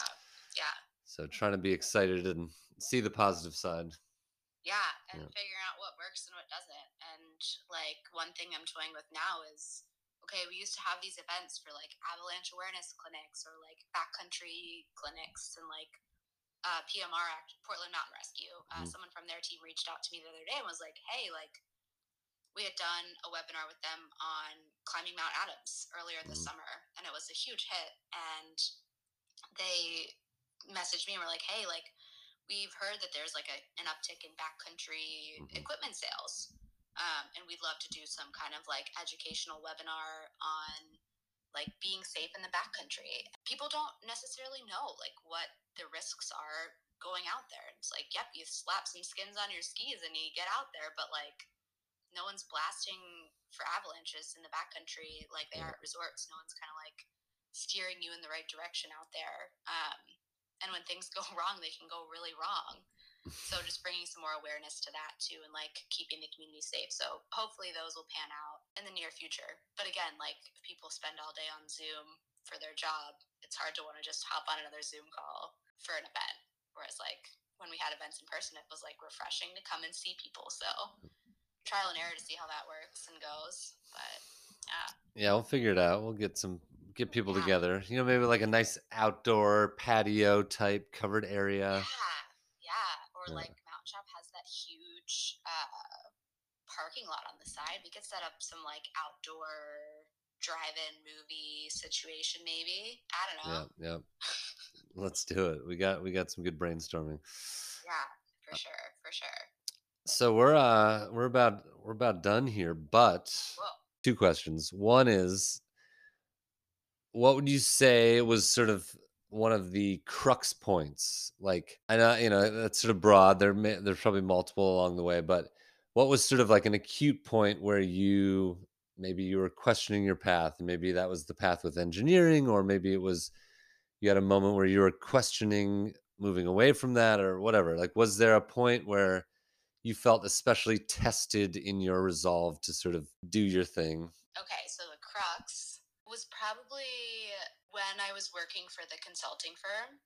so trying to be excited and see the positive side. And figuring out what works and what doesn't. And like one thing I'm toying with now is, okay, we used to have these events for like avalanche awareness clinics or like backcountry clinics, and like PMR, Portland Mountain Rescue. Someone from their team reached out to me the other day and was like, hey, like we had done a webinar with them on climbing Mount Adams earlier this summer, and it was a huge hit. And they messaged me and were like, hey, like we've heard that there's like an uptick in backcountry equipment sales. And we'd love to do some kind of like educational webinar on like being safe in the backcountry. People don't necessarily know like what the risks are going out there. It's like, yep, you slap some skins on your skis and you get out there, but like no one's blasting for avalanches in the backcountry like they are at resorts. No one's kind of like steering you in the right direction out there. And when things go wrong, they can go really wrong. So just bringing some more awareness to that too, and like keeping the community safe. So hopefully those will pan out in the near future. But again, like if people spend all day on Zoom for their job, it's hard to want to just hop on another Zoom call for an event. Whereas like when we had events in person, it was like refreshing to come and see people. So trial and error to see how that works and goes. But we'll figure it out. We'll get people together, maybe like a nice outdoor patio type covered area. Or like Mountain Shop has that huge parking lot on the side. We could set up some like outdoor drive-in movie situation, maybe. I don't know. Yeah. Let's do it. We got some good brainstorming. Yeah, for sure. So we're about done here, but two questions. One is, what would you say was sort of one of the crux points? Like, I know, that's sort of broad. There's probably multiple along the way, but what was sort of like an acute point where maybe you were questioning your path, and maybe that was the path with engineering, or maybe it was you had a moment where you were questioning moving away from that or whatever. Like, was there a point where you felt especially tested in your resolve to sort of do your thing? Okay, so the crux was probably when I was working for the consulting firm.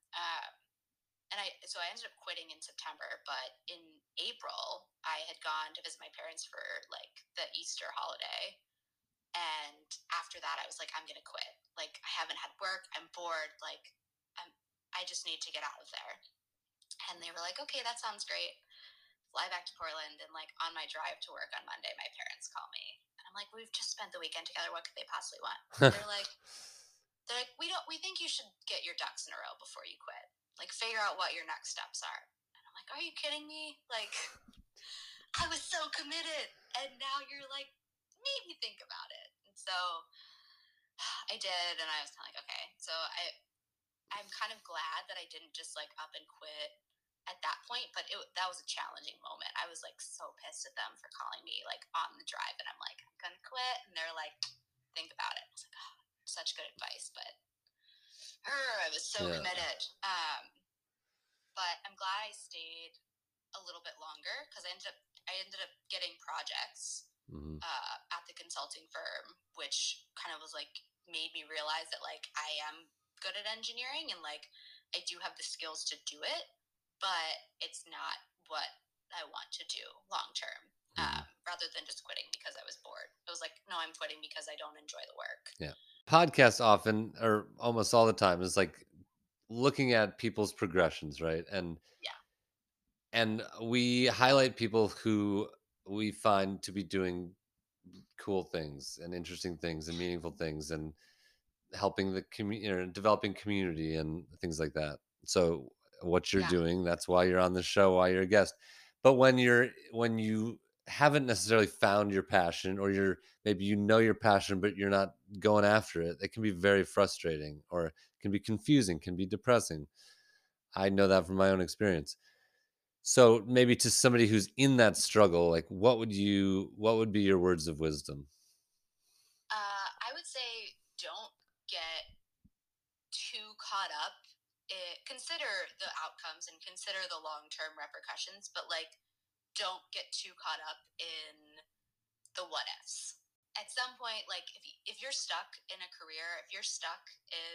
So I ended up quitting in September, but in April, I had gone to visit my parents for like the Easter holiday. And after that, I was like, I'm going to quit. Like, I haven't had work. I'm bored. Like, I just need to get out of there. And they were like, okay, that sounds great. Fly back to Portland. And like on my drive to work on Monday, my parents call me. And I'm like, we've just spent the weekend together. What could they possibly want? They're like, we think you should get your ducks in a row before you quit. Like, figure out what your next steps are. And I'm like, are you kidding me? Like, I was so committed. And now you're like, maybe think about it. And so I did. And I was kind of like, okay. So I'm kind of glad that I didn't just like up and quit at that point, but that was a challenging moment. I was like so pissed at them for calling me like on the drive, and I'm like, I'm gonna quit, and they're like, think about it. I was like, such good advice, but I was so committed. But I'm glad I stayed a little bit longer because I ended up getting projects at the consulting firm, which kind of was like made me realize that like I am good at engineering and like I do have the skills to do it, but it's not what I want to do long term. Rather than just quitting because I was bored. It was like, no, I'm quitting because I don't enjoy the work. Yeah. Podcasts often, or almost all the time, is like looking at people's progressions, right? And we highlight people who we find to be doing cool things and interesting things and meaningful things and helping the community, developing community and things like that. So what you're doing, that's why you're on the show, why you're a guest. But when you haven't necessarily found your passion, or maybe your passion but you're not going after it, it can be very frustrating, or it can be confusing, can be depressing. I know that from my own experience. So maybe to somebody who's in that struggle, like what would be your words of wisdom? I would say don't get too caught up. Consider the outcomes and consider the long-term repercussions, but like don't get too caught up in the what ifs. At some point, like if you're stuck in a career, if you're stuck in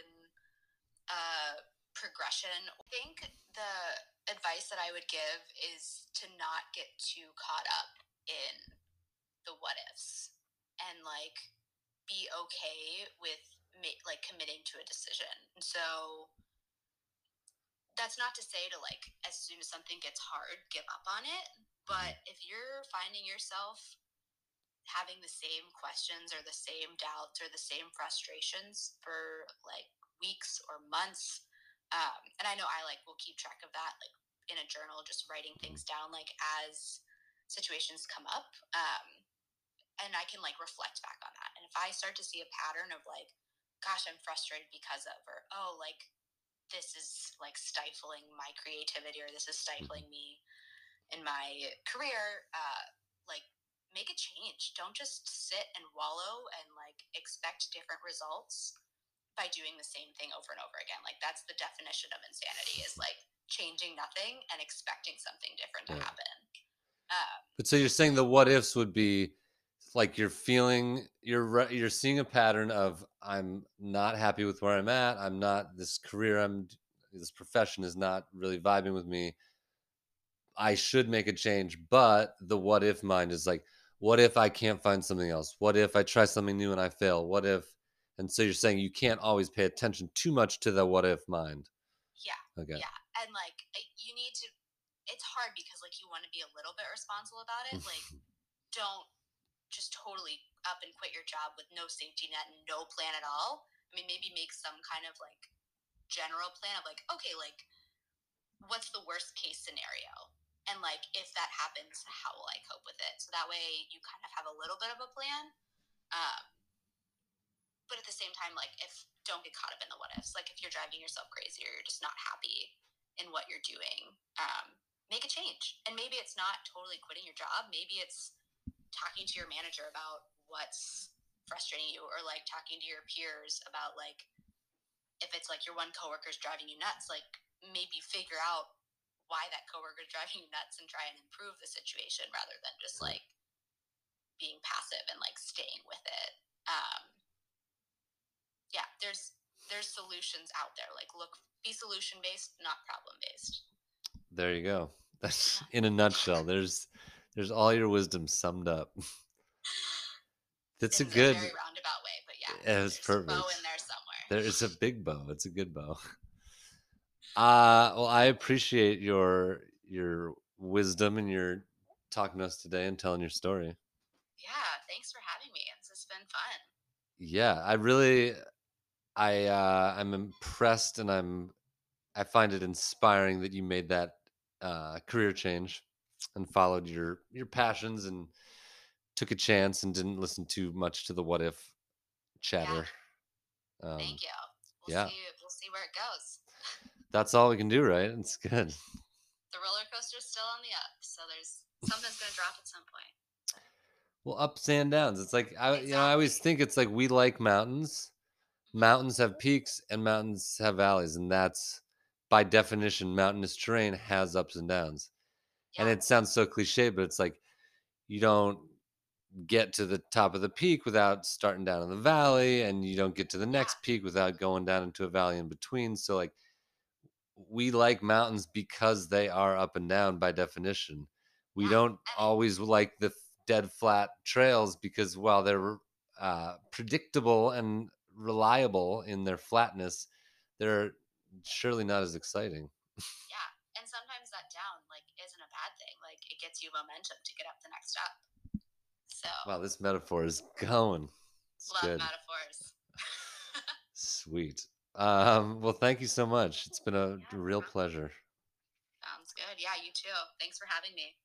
progression, I think the advice that I would give is to not get too caught up in the what ifs and like be okay with like committing to a decision. And so that's not to say to like as soon as something gets hard give up on it, but if you're finding yourself having the same questions or the same doubts or the same frustrations for like weeks or months, and I know I like will keep track of that like in a journal, just writing things down like as situations come up, and I can like reflect back on that. And if I start to see a pattern of like, gosh, I'm frustrated because of, or oh, like this is like stifling my creativity, or this is stifling me in my career, like make a change. Don't just sit and wallow and like expect different results by doing the same thing over and over again. Like that's the definition of insanity, is like changing nothing and expecting something different to happen. But so you're saying the what ifs would be like you're seeing a pattern of I'm not happy with where I'm at. I'm not this profession is not really vibing with me. I should make a change, but the what if mind is like, what if I can't find something else? What if I try something new and I fail? What if? And so you're saying you can't always pay attention too much to the what if mind. Yeah. Okay. Yeah. And like you need to, it's hard because like you want to be a little bit responsible about it. Like don't just totally up and quit your job with no safety net and no plan at all. I mean, maybe make some kind of like general plan of like, okay, like what's the worst case scenario? And like, if that happens, how will I cope with it? So that way you kind of have a little bit of a plan. But at the same time, like don't get caught up in the what ifs. Like if you're driving yourself crazy or you're just not happy in what you're doing, make a change. And maybe it's not totally quitting your job. Maybe it's talking to your manager about what's frustrating you, or like talking to your peers about like if it's like your one coworker is driving you nuts, like maybe figure out why that coworker is driving you nuts and try and improve the situation rather than just like being passive and like staying with it. Yeah, there's solutions out there. Like be solution based, not problem based. There you go. That's in a nutshell. There's all your wisdom summed up. That's in a good, very roundabout way, but yeah, it's perfect. A bow in there somewhere. There is a big bow. It's a good bow. Well, I appreciate your wisdom and your talking to us today and telling your story. Yeah, thanks for having me. This has been fun. Yeah, I'm impressed, and I find it inspiring that you made that career change and followed your passions and took a chance and didn't listen too much to the what if chatter. Yeah. Thank you. We'll see where it goes. That's all we can do, right? It's good. The roller coaster's still on the up, so there's something's gonna drop at some point. Well, ups and downs. It's like I always think it's like we like mountains, mountains have peaks and mountains have valleys, and that's by definition, mountainous terrain has ups and downs. And Yeah. it sounds so cliche, but it's like you don't get to the top of the peak without starting down in the valley, and you don't get to the next peak without going down into a valley in between. So like we like mountains because they are up and down by definition. We Yeah. don't always like the dead flat trails because while they're predictable and reliable in their flatness, they're surely not as exciting. Yeah. And sometimes that down like isn't a bad thing. Like it gets you momentum to get up the next up. So Wow, this metaphor is going. It's love good. metaphors. Sweet. Well, thank you so much. It's been a Yeah, real pleasure. sounds good. Yeah, you too. Thanks for having me.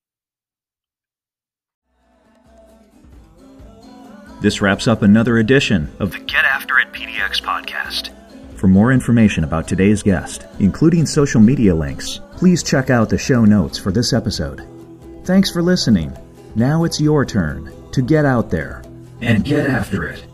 This wraps up another edition of the Get After It PDX podcast. For more information about today's guest, including social media links, please check out the show notes for this episode. Thanks for listening. Now it's your turn to get out there and get after it.